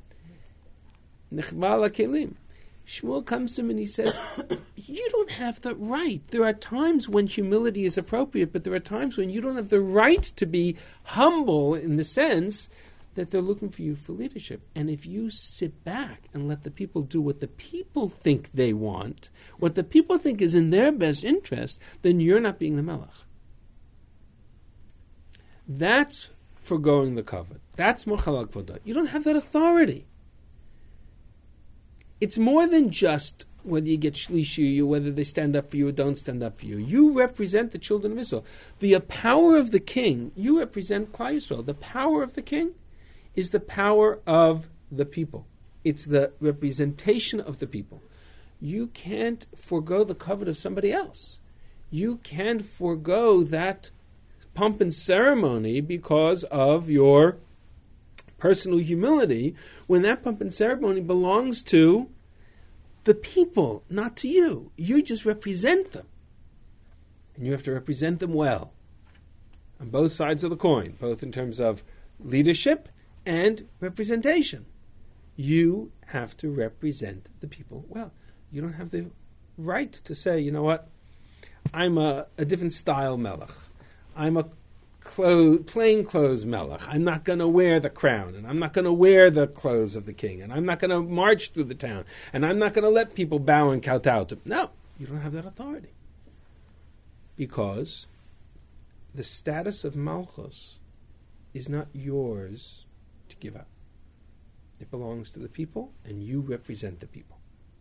[SPEAKER 1] Nechbal kelim. Shmuel comes to him and he says, you don't have the right. There are times when humility is appropriate, but there are times when you don't have the right to be humble in the sense that they're looking for you for leadership. And if you sit back and let the people do what the people think they want, what the people think is in their best interest, then you're not being the melech. That's foregoing the covenant. That's mochal kvodah. You don't have that authority. It's more than just whether you get shlishi, or whether they stand up for you or don't stand up for you. You represent the children of Israel. The uh, power of the king, you represent Klal Yisrael. The power of the king is the power of the people. It's the representation of the people. You can't forego the covet of somebody else. You can't forego that pomp and ceremony because of your personal humility, when that pomp and ceremony belongs to the people, not to you. You just represent them. And you have to represent them well. On both sides of the coin, both in terms of leadership and representation. You have to represent the people well. You don't have the right to say, you know what, I'm a, a different style melech. I'm a clo- plain clothes melech. I'm not going to wear the crown, and I'm not going to wear the clothes of the king, and I'm not going to march through the town, and I'm not going to let people bow and kowtow to. No, you don't have that authority. Because the status of malchus is not yours to give up. It belongs to the people, and you represent the people.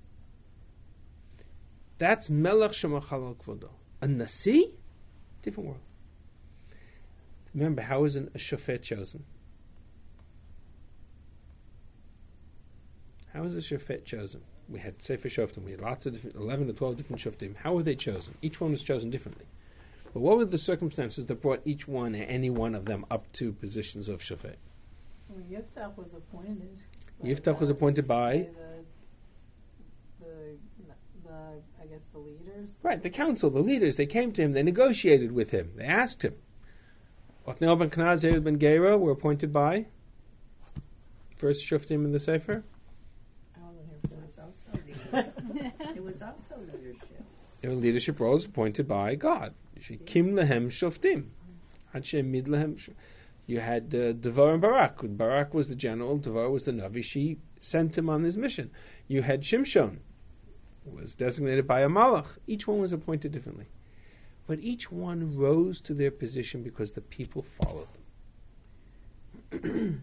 [SPEAKER 1] That's melech shemachal kvodo. A nasi, different world. Remember, how is an, a shofet chosen? How is a shofet chosen? We had Sefer Shoftim. We had lots of different, eleven or twelve different shoftim. How were they chosen? Each one was chosen differently. But what were the circumstances that brought each one, any one of them, up to positions of shofet?
[SPEAKER 3] Well, Yiftach was appointed.
[SPEAKER 1] Yiftach was appointed by?
[SPEAKER 3] the, the, the, I guess the leaders.
[SPEAKER 1] Right, the council, the leaders. They came to him. They negotiated with him. They asked him. Othniel ben Kenaz, Ehud ben Gera were appointed by first shoftim in the Sefer.
[SPEAKER 3] I wasn't here
[SPEAKER 2] It
[SPEAKER 3] for
[SPEAKER 2] was also leadership. It was also leadership.
[SPEAKER 1] Their leadership roles appointed by God. Kim lehem shoftim. Hashem mid lehem. You had uh, Devar and Barak. Barak was the general. Devar was the Navi. She sent him on his mission. You had Shimshon, who was designated by a Malach. Each one was appointed differently. But each one rose to their position because the people followed them.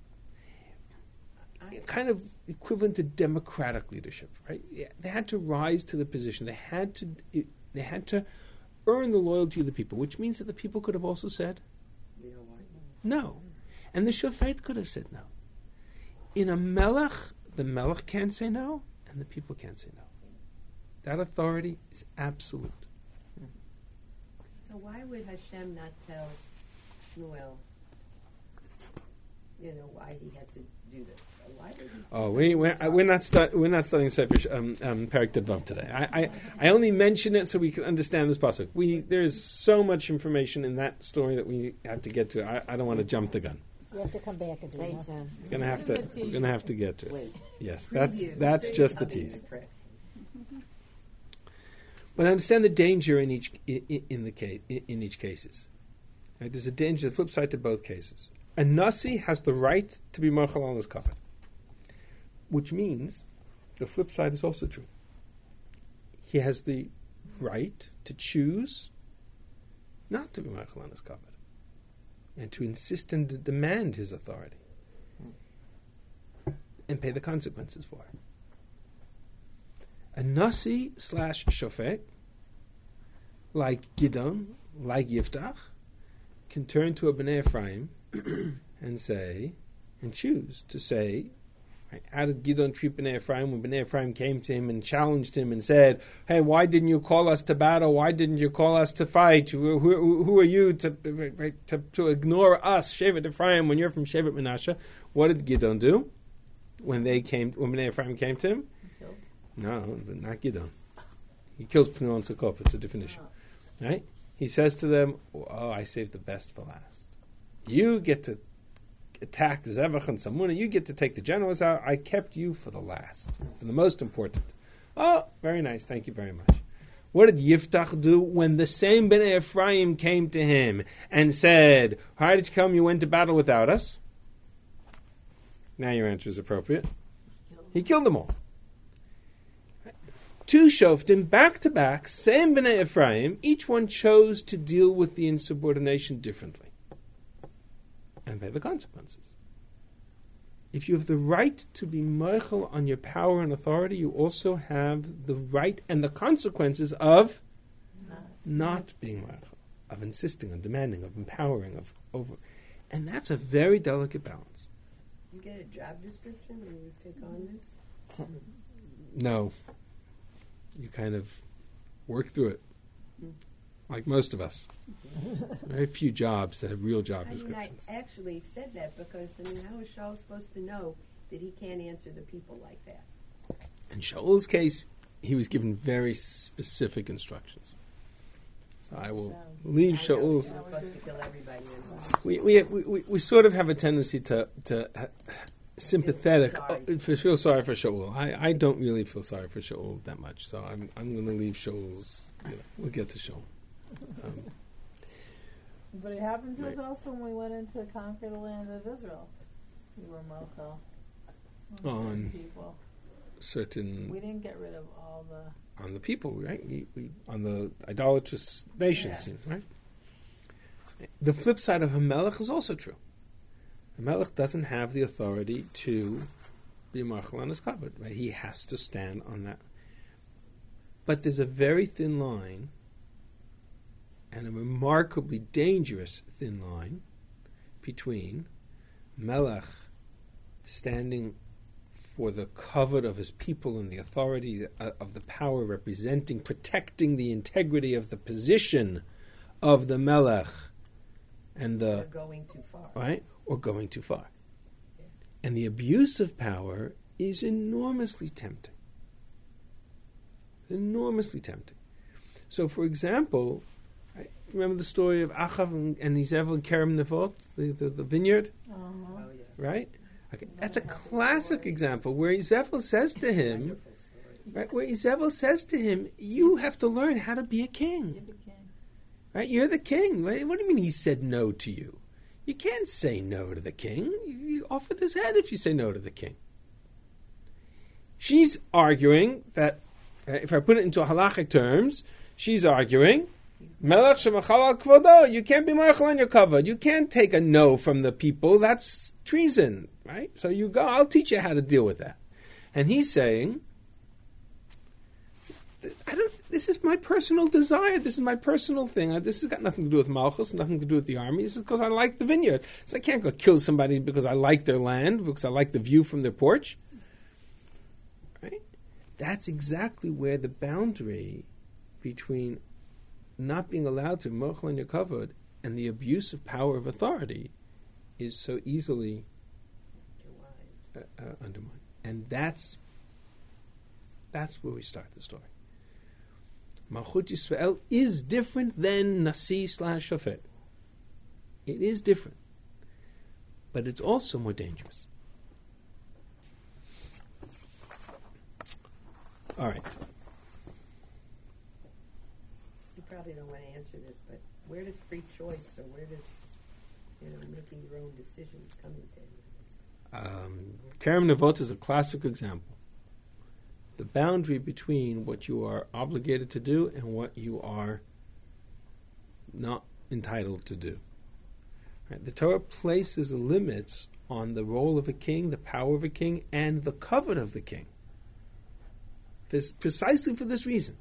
[SPEAKER 1] Kind of equivalent to democratic leadership, right? Yeah, they had to rise to the position. They had to. It, they had to earn the loyalty of the people, which means that the people could have also said
[SPEAKER 2] You know what?
[SPEAKER 1] no, and the shofet could have said no. In a melech, the melech can't say no, and the people can't say no. That authority is absolute.
[SPEAKER 2] So why would Hashem not tell Shmuel, you know, why he had to do this? So why would he?
[SPEAKER 1] Oh, we, we're, uh, we're not stu- we're not studying Sefer um, um, Perek Vav today. I, I I only mention it so we can understand this pasuk. We there's so much information in that story that we have to get to. I, I don't want to jump the gun.
[SPEAKER 7] You have to come back and do
[SPEAKER 6] Stay
[SPEAKER 7] that.
[SPEAKER 6] tuned.
[SPEAKER 1] We're gonna have to. We're gonna have to get to it.
[SPEAKER 6] Wait.
[SPEAKER 1] Yes, that's
[SPEAKER 2] Preview.
[SPEAKER 1] that's
[SPEAKER 2] Preview
[SPEAKER 1] just the
[SPEAKER 2] coming in
[SPEAKER 1] tease.
[SPEAKER 2] Fred.
[SPEAKER 1] But I understand the danger in each in, in the case in, in each cases. Right? There's a danger, the flip side to both cases. A nasi has the right to be marchal on his kavod, which means the flip side is also true. He has the right to choose not to be marchal on his kavod and to insist and to demand his authority and pay the consequences for it. A nasi slash shofet, like Gidon, like Yiftach, can turn to a Bnei Ephraim and say, and choose to say, right, how did Gidon treat Bnei Ephraim when Bnei Ephraim came to him and challenged him and said, hey, why didn't you call us to battle? Why didn't you call us to fight? Who, who, who are you to, to, to ignore us, Shevet Ephraim, when you're from Shevet Menashe? What did Gidon do when they came, when Bnei Ephraim came to him? No, but not Gidon. He kills Peniel and Sukkot. It's a different issue. Right? He says to them, oh, I saved the best for last. You get to attack Zevach and Samuna. You get to take the generals out. I kept you for the last, for the most important. Oh, very nice. Thank you very much. What did Yiftach do when the same Bnei Ephraim came to him and said, how did you come? You went to battle without us? Now your answer is appropriate. He killed them all. Two shoftim, back to back, same Bnei Ephraim, each one chose to deal with the insubordination differently and pay the consequences. If you have the right to be meichel on your power and authority, you also have the right and the consequences of not, not being meichel, of insisting, of demanding, of empowering, of over. And that's a very delicate balance.
[SPEAKER 2] You get a job description when you take on this?
[SPEAKER 1] No. You kind of work through it, like most of us. Very few jobs that have real job
[SPEAKER 2] I mean,
[SPEAKER 1] descriptions.
[SPEAKER 2] I actually said that because, I mean, how is Shaul supposed to know that he can't answer the people like that?
[SPEAKER 1] In Shaul's case, he was given very specific instructions. So I will leave
[SPEAKER 2] I know
[SPEAKER 1] Shaul's.
[SPEAKER 2] he was supposed to kill everybody.
[SPEAKER 1] We, we, we, we, we sort of have a tendency to, to ha- sympathetic.
[SPEAKER 2] Sorry.
[SPEAKER 1] Oh, for, feel sorry for Shaul. I, I don't really feel sorry for Shaul that much, so I'm I'm going to leave Shaul's. You know, we'll get to Shaul. Um,
[SPEAKER 3] But it happened to us
[SPEAKER 1] Right.
[SPEAKER 3] also when we went in to conquer the land of Israel. We were Mochel.
[SPEAKER 1] On
[SPEAKER 3] people.
[SPEAKER 1] certain
[SPEAKER 3] We didn't get rid of all the.
[SPEAKER 1] on the people, right? We, we, on the idolatrous nations,
[SPEAKER 3] Yeah.
[SPEAKER 1] right? The flip side of Hamelech is also true. Hamelech doesn't have the authority to be machal on his kavod, right? He has to stand on that. But there's a very thin line, and a remarkably dangerous thin line, between Melech standing for the kavod of his people and the authority uh, of the power representing, protecting the integrity of the position of the Melech and
[SPEAKER 2] They're
[SPEAKER 1] the,
[SPEAKER 2] going too far.
[SPEAKER 1] right, or going too far. And the abuse of power is enormously tempting. Enormously tempting. So, for example, right, remember the story of Achav and, and Izevel and Kerem Nevot, the, the, the vineyard,
[SPEAKER 3] Uh-huh.
[SPEAKER 2] Oh, yeah.
[SPEAKER 1] right? Okay, that's a classic example where Izevel says to him,
[SPEAKER 2] Wonderful story.
[SPEAKER 1] right, where Izevel says to him, you have to learn how to be a king. Right? You're the king. Right? What do you mean he said no to you? You can't say no to the king. You, you off with his head if you say no to the king. She's arguing that, uh, if I put it into halachic terms, she's arguing, Melech shemachal al kvodo, you can't be machal on your kavod. You can't take a no from the people. That's treason, right? So you go, I'll teach you how to deal with that. And he's saying, I don't. This is my personal desire. This is my personal thing. This has got nothing to do with Malchus, nothing to do with the army. This is because I like the vineyard. So I can't go kill somebody because I like their land, because I like the view from their porch. Right? That's exactly where the boundary between not being allowed to mochel on your kavod and the abuse of power of authority is so easily uh, uh, undermined. And that's that's where we start the story. Malchut Yisrael is different than Nasi slash Shofet. It is different. but it's also more dangerous. All right.
[SPEAKER 2] You probably don't want to answer this, but where does free choice, or where does, you know, making your own decisions come into any of this?
[SPEAKER 1] Um, Kerem Navot is a classic example. The boundary between what you are obligated to do and what you are not entitled to do. Right? The Torah places limits on the role of a king, the power of a king, and the covet of the king. This, precisely for this reason.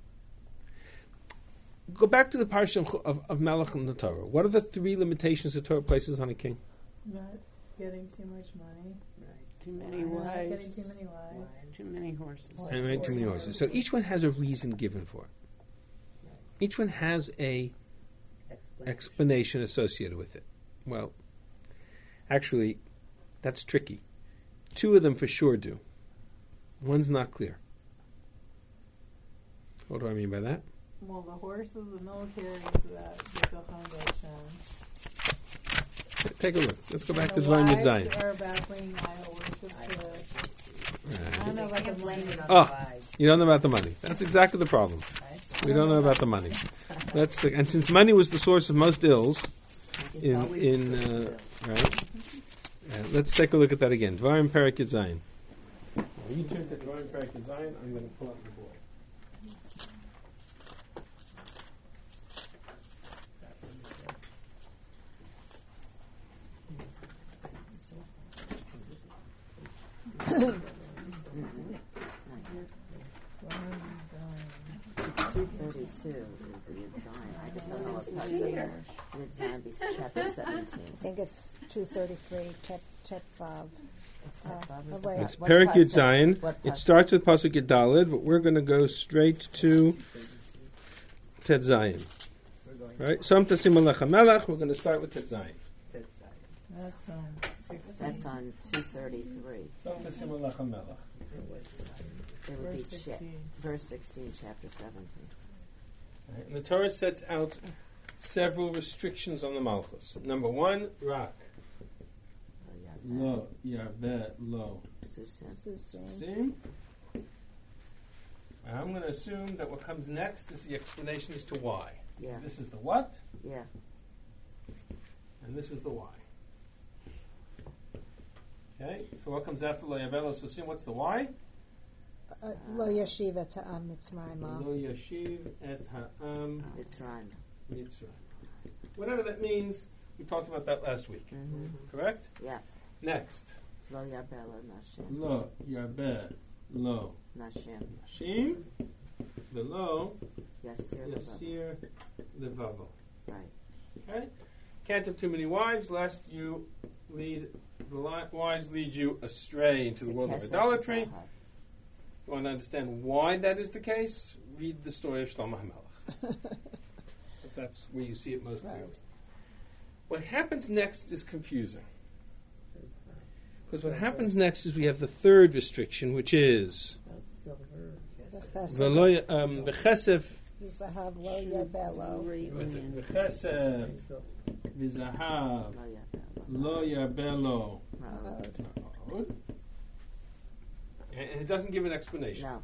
[SPEAKER 1] Go back to the parsha of, of, of Melech and the Torah. What are the three limitations the Torah places on a king?
[SPEAKER 3] Not getting too much money.
[SPEAKER 2] Right.
[SPEAKER 7] Too many
[SPEAKER 3] Not
[SPEAKER 7] wives.
[SPEAKER 3] getting too many wives.
[SPEAKER 2] Wives.
[SPEAKER 7] Too many horses.
[SPEAKER 1] And right, too many horses. So each one has a reason given for it. Each one has a
[SPEAKER 2] Explanation.
[SPEAKER 1] explanation associated with it. Well, actually, that's tricky. Two of them for sure do. One's not clear. What do I mean by that?
[SPEAKER 3] Well, the horses, the military is about Bitachon Goshen.
[SPEAKER 1] Take a look. Let's go back to
[SPEAKER 3] And the
[SPEAKER 1] Dvarim Yud
[SPEAKER 3] wives
[SPEAKER 1] Zayin.
[SPEAKER 3] are about bringing idol worship to. I
[SPEAKER 1] Right.
[SPEAKER 3] don't know about the
[SPEAKER 2] Can't blame
[SPEAKER 3] money.
[SPEAKER 2] it on
[SPEAKER 1] Oh.
[SPEAKER 2] the wives,
[SPEAKER 1] You don't know about the money. That's exactly the problem.
[SPEAKER 2] right?
[SPEAKER 1] We don't know about the money. That's the, and since money was the source of most ills,
[SPEAKER 2] It's
[SPEAKER 1] in
[SPEAKER 2] always
[SPEAKER 1] in
[SPEAKER 2] the
[SPEAKER 1] uh,
[SPEAKER 2] bill.
[SPEAKER 1] right. Uh, let's take a look at that again. Dvarim Perek Yud Zayin. When you turn to Dvarim Perek Yud Zayin, I'm going to pull up the board.
[SPEAKER 6] It's two thirty-two is the Yud Zayin. I just don't know what's possible. Yud Zayin be chapter seventeen.
[SPEAKER 8] I think it's two thirty-three, Tet, tet Vav.
[SPEAKER 6] It's
[SPEAKER 8] Uh,
[SPEAKER 6] not Bob,
[SPEAKER 8] oh,
[SPEAKER 6] it's the
[SPEAKER 8] wait.
[SPEAKER 6] pa-
[SPEAKER 1] It's
[SPEAKER 6] what
[SPEAKER 1] Perek Yud
[SPEAKER 6] pasuk-
[SPEAKER 1] Zayin.
[SPEAKER 6] what
[SPEAKER 1] It
[SPEAKER 6] pasuk?
[SPEAKER 1] starts with Pasuk Yud Daled, but we're going to go straight to Tet Zayin.
[SPEAKER 2] We're going
[SPEAKER 1] Right? Som Tasim Alecha Melech. We're going to start with Tet Zayin.
[SPEAKER 2] to side.
[SPEAKER 3] That's on sixteen.
[SPEAKER 6] That's on two thirty-three.
[SPEAKER 1] Som Tasim Alecha Melech.
[SPEAKER 2] So what's side?
[SPEAKER 6] It would be
[SPEAKER 3] Verse
[SPEAKER 6] cha-
[SPEAKER 3] sixteen.
[SPEAKER 6] verse sixteen, chapter seventeen.
[SPEAKER 1] Right? And the Torah sets out several restrictions on the Malchus. Number one, Rak.
[SPEAKER 6] Oh, yeah.
[SPEAKER 1] Lo, Yarveh, Lo.
[SPEAKER 6] Susan.
[SPEAKER 8] Susan.
[SPEAKER 1] See? I'm going to assume that what comes next is the explanation as to why.
[SPEAKER 6] Yeah,
[SPEAKER 1] This is the what,
[SPEAKER 6] yeah.
[SPEAKER 1] and this is the why. Okay, so what comes after Lo Yarveh, Lo Susim? What's the why?
[SPEAKER 8] Uh, Lo Yeshiva Ta'am Mitzrayim.
[SPEAKER 1] Lo Yashiv et Ha'am
[SPEAKER 6] It's rhyme.
[SPEAKER 1] Mitzrayim. Whatever that means, we talked about that last week.
[SPEAKER 6] Mm-hmm.
[SPEAKER 1] Correct?
[SPEAKER 6] Yeah.
[SPEAKER 1] Next.
[SPEAKER 6] Lo Yabela Nashim.
[SPEAKER 1] Lo Yarveh, Lo
[SPEAKER 6] Nashim.
[SPEAKER 1] Shim, the Lo
[SPEAKER 6] Yasir Levava.
[SPEAKER 1] Yasir Levavo.
[SPEAKER 6] Right.
[SPEAKER 1] Okay? Can't have too many wives, lest you lead the li- wives lead you astray into the world of
[SPEAKER 6] It's a
[SPEAKER 1] idolatry.
[SPEAKER 6] Kesef
[SPEAKER 1] You want to understand why that is the case? Read the story of Shlomo HaMelech. Because that's where you see it most clearly.
[SPEAKER 8] Right.
[SPEAKER 1] What happens next is confusing. Because what happens next is we have the third restriction, which is
[SPEAKER 2] About silver, yes.
[SPEAKER 8] V'chesef
[SPEAKER 1] V'lo- um, V'chesef
[SPEAKER 8] Zahav Lo Yarbelo.
[SPEAKER 1] V'chesef V'zahav
[SPEAKER 6] Lo Yabela.
[SPEAKER 1] Lo Yarbelo.
[SPEAKER 6] Ma'od.
[SPEAKER 1] And it doesn't give an explanation.
[SPEAKER 6] No.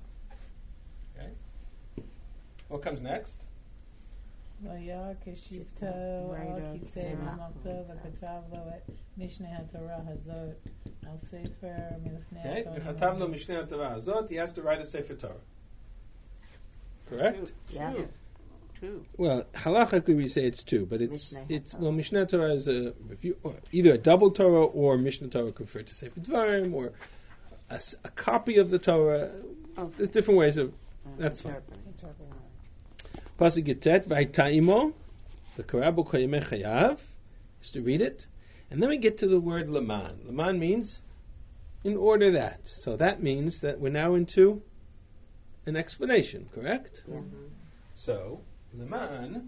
[SPEAKER 1] What comes next?
[SPEAKER 3] Vayar keshivto
[SPEAKER 6] Right
[SPEAKER 3] al
[SPEAKER 6] up
[SPEAKER 3] kisei
[SPEAKER 6] there.
[SPEAKER 3] v'malto v'katav lo et mishneh haTorah hazot al sefer milfnei
[SPEAKER 1] Okay,
[SPEAKER 3] haKohanim.
[SPEAKER 1] V'chatav lo Mishneh Torah Azot. He has to write a Sefer Torah. Correct?
[SPEAKER 6] Yeah.
[SPEAKER 7] Two. Two.
[SPEAKER 1] Well, halachically we say it's two, but it's
[SPEAKER 6] Mishneh
[SPEAKER 1] it's
[SPEAKER 6] Torah.
[SPEAKER 1] well Mishneh Torah is a if you, or either a double Torah or Mishneh Torah converted to Sefer Dvarim or a, s- a copy of the Torah.
[SPEAKER 7] Oh.
[SPEAKER 1] There's different ways of.
[SPEAKER 6] Uh,
[SPEAKER 1] That's fine.
[SPEAKER 6] interpret.
[SPEAKER 1] Pasuk Gitet v'haytaimo the Karabu Koyimei Chayav is to read it, and then we get to the word Laman. Laman means in order that. So that means that we're now into an explanation. Correct?
[SPEAKER 6] Yeah.
[SPEAKER 1] So Laman.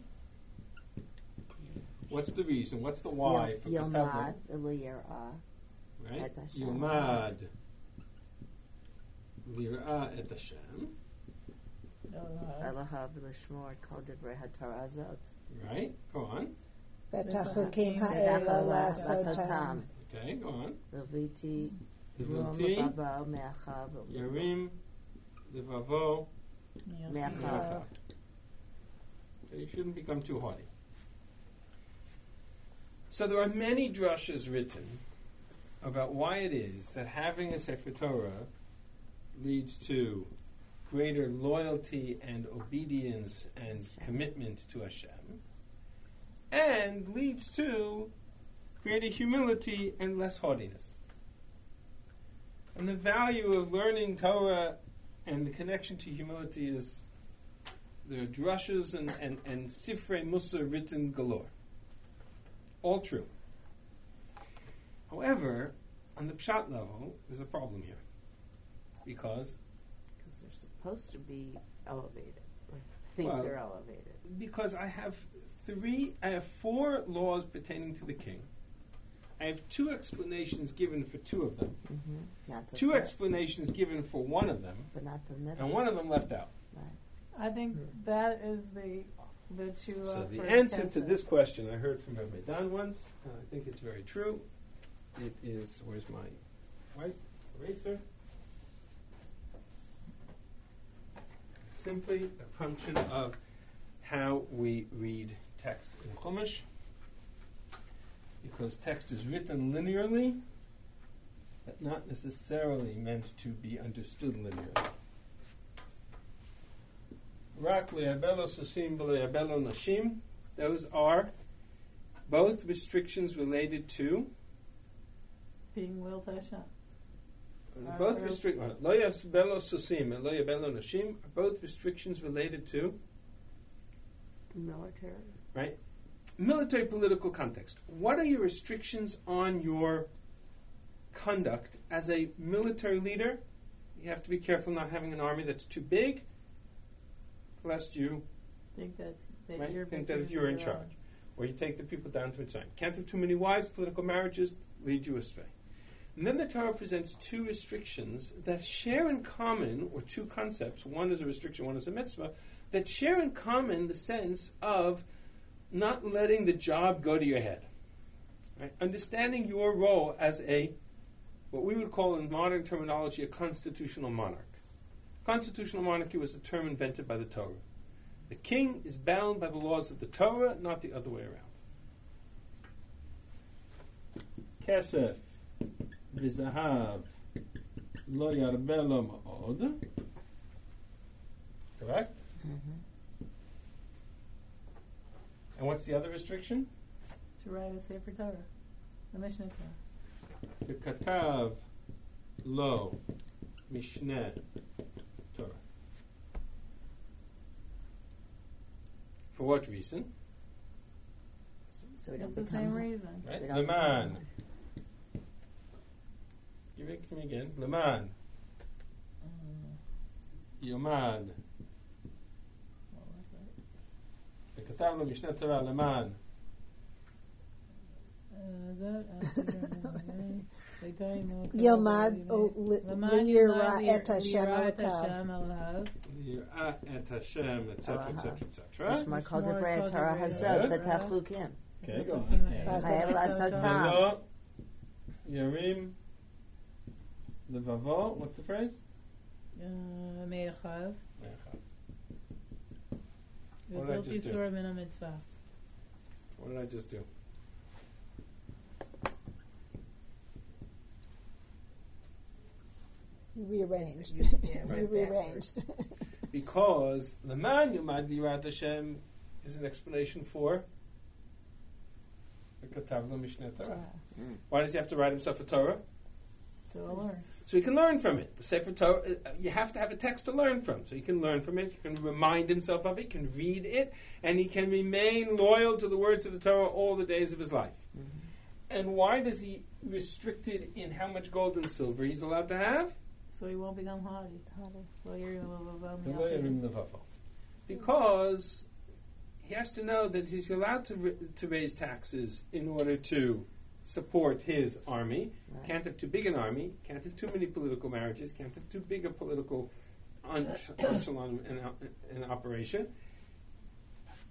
[SPEAKER 1] What's the reason? What's the why for
[SPEAKER 6] Yom-
[SPEAKER 1] Katavim?
[SPEAKER 6] Yomad, Eliyarah.
[SPEAKER 1] Right?
[SPEAKER 6] Et Hashem.
[SPEAKER 1] Yomad. Lira'ah et Hashem.
[SPEAKER 3] Uh,
[SPEAKER 6] Elahav l'shmor kol divrei haTorah hazot.
[SPEAKER 1] Right? Go on.
[SPEAKER 8] ואת החוקים האלה לעשותם.
[SPEAKER 1] Okay, go on.
[SPEAKER 6] Leviti,
[SPEAKER 1] Leviti,
[SPEAKER 6] Baba, Me'achav,
[SPEAKER 1] Yarim, Levavo,
[SPEAKER 3] Yeah.
[SPEAKER 6] Me'achav.
[SPEAKER 1] Me'achav. So you shouldn't become too haughty. So there are many drushes written about why it is that having a Sefer Torah leads to greater loyalty and obedience and commitment to Hashem, and leads to greater humility and less haughtiness. And the value of learning Torah and the connection to humility is there are drushes and, and, and sifrei Mussar written galore. All true. However, on the pshat level, there's a problem here. Because
[SPEAKER 6] Because they're supposed to be elevated. Or think
[SPEAKER 1] Well,
[SPEAKER 6] they're elevated.
[SPEAKER 1] because I have three, I have four laws pertaining to the king. I have two explanations given for two of them.
[SPEAKER 6] Mm-hmm. Not the
[SPEAKER 1] Two
[SPEAKER 6] third,
[SPEAKER 1] explanations given for one of them,
[SPEAKER 6] but not the middle.
[SPEAKER 1] and one of them left out.
[SPEAKER 3] I think that is the the tshuva.
[SPEAKER 1] So the
[SPEAKER 3] for
[SPEAKER 1] answer to
[SPEAKER 3] Kesef.
[SPEAKER 1] this question I heard from Rabbi Dan once, and I think it's very true. It is, where's my white eraser? Simply a function of how we read text in Chumash. Because text is written linearly, but not necessarily meant to be understood linearly. Rak le'abelo sosim v'le'abelo nashim. Those are both restrictions related to
[SPEAKER 3] being will to Hashem.
[SPEAKER 1] uh, both restrict uh, lo yabelo sosim and lo yabelo nashim are both restrictions related to
[SPEAKER 6] Military.
[SPEAKER 1] right military political context. What are your restrictions on your conduct as a military leader? You have to be careful not having an army that's too big, lest you
[SPEAKER 3] Think that's that
[SPEAKER 1] right,
[SPEAKER 3] you're
[SPEAKER 1] think
[SPEAKER 3] bigger
[SPEAKER 1] that you're in
[SPEAKER 3] than
[SPEAKER 1] charge, or you take the people down to Mitzrayim. Can't have too many wives. Political marriages lead you astray. And then the Torah presents two restrictions that share in common, or two concepts. One is a restriction, one is a mitzvah, that share in common the sense of not letting the job go to your head. Right? Understanding your role as a, what we would call in modern terminology, a constitutional monarch. Constitutional monarchy was a term invented by the Torah. The king is bound by the laws of the Torah, not the other way around. Kesef v'zahav lo yarbe lo ma'od. Correct?
[SPEAKER 6] Mm-hmm.
[SPEAKER 1] And what's the other restriction?
[SPEAKER 3] To write a Sefer Torah, the Mishnah Torah.
[SPEAKER 1] V'katav lo mishneh Torah. For what reason?
[SPEAKER 6] So we don't
[SPEAKER 3] That's the
[SPEAKER 6] become
[SPEAKER 3] same reason.
[SPEAKER 1] Right?
[SPEAKER 6] We don't
[SPEAKER 1] Leman.
[SPEAKER 6] become-
[SPEAKER 1] Give it to me again. Leman. Yomad.
[SPEAKER 3] What was it?
[SPEAKER 1] וכתב לו משנה תורה למען
[SPEAKER 3] Uh, that, uh,
[SPEAKER 8] ילמד
[SPEAKER 3] למען
[SPEAKER 8] לירא
[SPEAKER 3] ילמד
[SPEAKER 8] את השם
[SPEAKER 3] לירא את
[SPEAKER 8] אלוקיו.
[SPEAKER 3] השם אלוהיו.
[SPEAKER 1] ליראה את השם, et cetera, et cetera, et cetera.
[SPEAKER 6] Mishmar kol
[SPEAKER 3] Mishmar
[SPEAKER 6] divrei
[SPEAKER 3] kol
[SPEAKER 6] Torah
[SPEAKER 3] divrei
[SPEAKER 6] hazot
[SPEAKER 3] Torah.
[SPEAKER 6] v'tachukim.
[SPEAKER 1] Okay, go on.
[SPEAKER 6] Chayel lasotam.
[SPEAKER 1] ולא ירים לבבו, what's the phrase?
[SPEAKER 3] Uh, Me'achav.
[SPEAKER 1] מאחד. What did I
[SPEAKER 3] V'chol
[SPEAKER 1] just do?
[SPEAKER 3] tisur min hamitzvah.
[SPEAKER 1] What did I just do?
[SPEAKER 8] Rearranged.
[SPEAKER 2] Yeah,
[SPEAKER 8] We
[SPEAKER 2] right
[SPEAKER 8] rearranged.
[SPEAKER 1] Because למען יומד ליראת השם is an explanation for וכתב לו משנה תורה. Why does he have to write himself a Torah?
[SPEAKER 3] To learn.
[SPEAKER 1] So he can learn from it. The Sefer Torah, uh, you have to have a text to learn from. So he can learn from it, he can remind himself of it, he can read it, and he can remain loyal to the words of the Torah all the days of his life.
[SPEAKER 6] Mm-hmm.
[SPEAKER 1] And why does he restrict it in how much gold and silver he's allowed to have?
[SPEAKER 3] So he won't become haughty. Lo yirim levav
[SPEAKER 1] The
[SPEAKER 3] mi'achim.
[SPEAKER 1] Loyarim Levavo. Because he has to know that he's allowed to, ra- to raise taxes in order to support his army.
[SPEAKER 6] Right.
[SPEAKER 1] Can't have too big an army, can't have too many political marriages, can't have too big a political un- echelon in, in operation.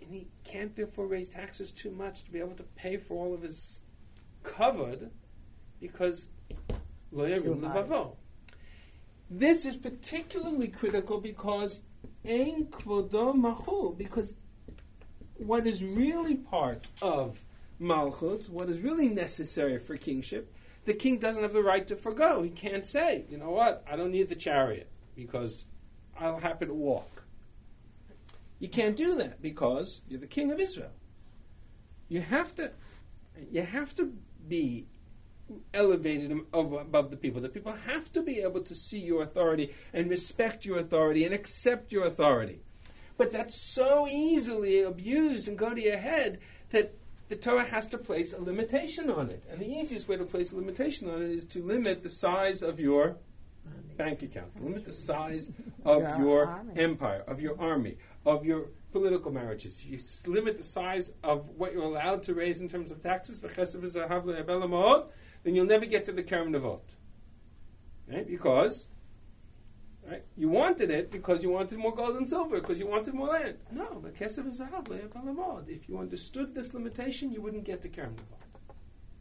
[SPEAKER 1] and he can't therefore raise taxes too much to be able to pay for all of his covered, because lo
[SPEAKER 6] It's too
[SPEAKER 1] yarim
[SPEAKER 6] high.
[SPEAKER 1] levavo. This is particularly critical because ein kvodo machul, because what is really part of malchut, what is really necessary for kingship, the king doesn't have the right to forgo. He can't say, you know what, I don't need the chariot because I'll happy to walk. You can't do that because you're the king of Israel. You have to, you have to be elevated above the people. The people have to be able to see your authority and respect your authority and accept your authority. But that's so easily abused and go to your head that the Torah has to place a limitation on it. And the easiest way to place a limitation on it is to limit the size of your bank account, to limit the size of
[SPEAKER 6] Your
[SPEAKER 1] your
[SPEAKER 6] army.
[SPEAKER 1] empire, of your army, of your political marriages. You s- limit the size of what you're allowed to raise in terms of taxes, then you'll never get to the Kerem Navot. Right? Because right? You wanted it because you wanted more gold and silver, because you wanted more land. No, but Kesef is Zahav le'evalamod. If you understood this limitation, you wouldn't get to Kerem Navot.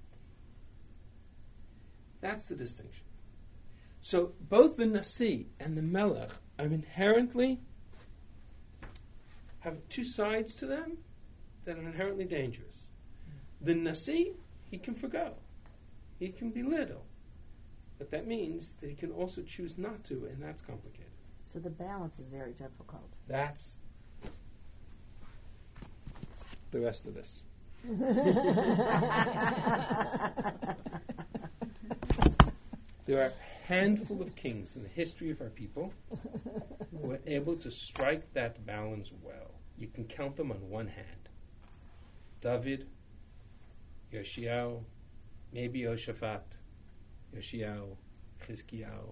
[SPEAKER 1] That's the distinction. So both the Nasi and the Melech are inherently have two sides to them that are inherently dangerous. The Nasi, he can forgo. He can be little. But that means that he can also choose not to, and that's complicated.
[SPEAKER 6] So the balance is very difficult.
[SPEAKER 1] That's the rest of this. There are a handful of kings in the history of our people who were able to strike that balance well. You can count them on one hand. David, Yoshiao, maybe Yoshaphat, Yoshiao, Chizkiyahu.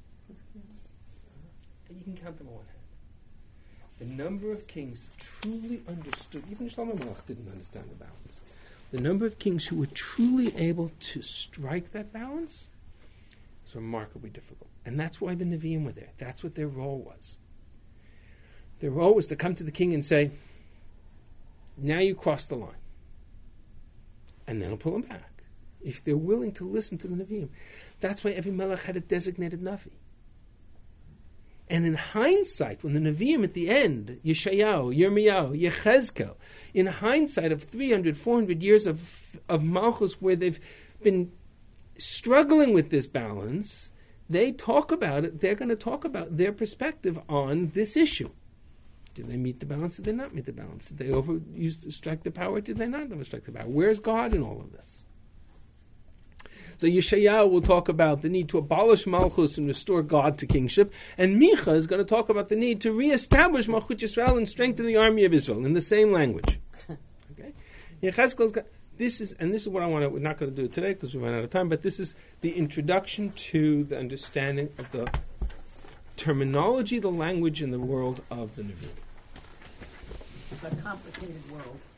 [SPEAKER 1] And you can count them on one hand. The number of kings that truly understood, even Shlomo Melech didn't understand the balance. The number of kings who were truly able to strike that balance is remarkably difficult. And that's why the Nevi'im were there. That's what their role was. Their role was to come to the king and say, now you crossed the line. And then he'll pull them back. If they're willing to listen to the Nevi'im. That's why every Melech had a designated Navi. And in hindsight, when the Nevi'im at the end, Yeshayahu, Yirmiyahu, Yechezkel, in hindsight of three hundred, four hundred years of, of Malchus where they've been struggling with this balance, they talk about it, they're going to talk about their perspective on this issue. Did they meet the balance? Did they not meet the balance? Did they overuse strike the power? Did they not overstrike the power? Where's God in all of this? So Yeshayahu will talk about the need to abolish Malchus and restore God to kingship, and Micha is going to talk about the need to reestablish Malchut Yisrael and strengthen the army of Israel in the same language. Okay, Yechezkel's got, this is, and this is what I want to. We're not going to do it today because we ran out of time. But this is the introduction to the understanding of the terminology, the language in the world of the Nevi'im.
[SPEAKER 2] It's a complicated world.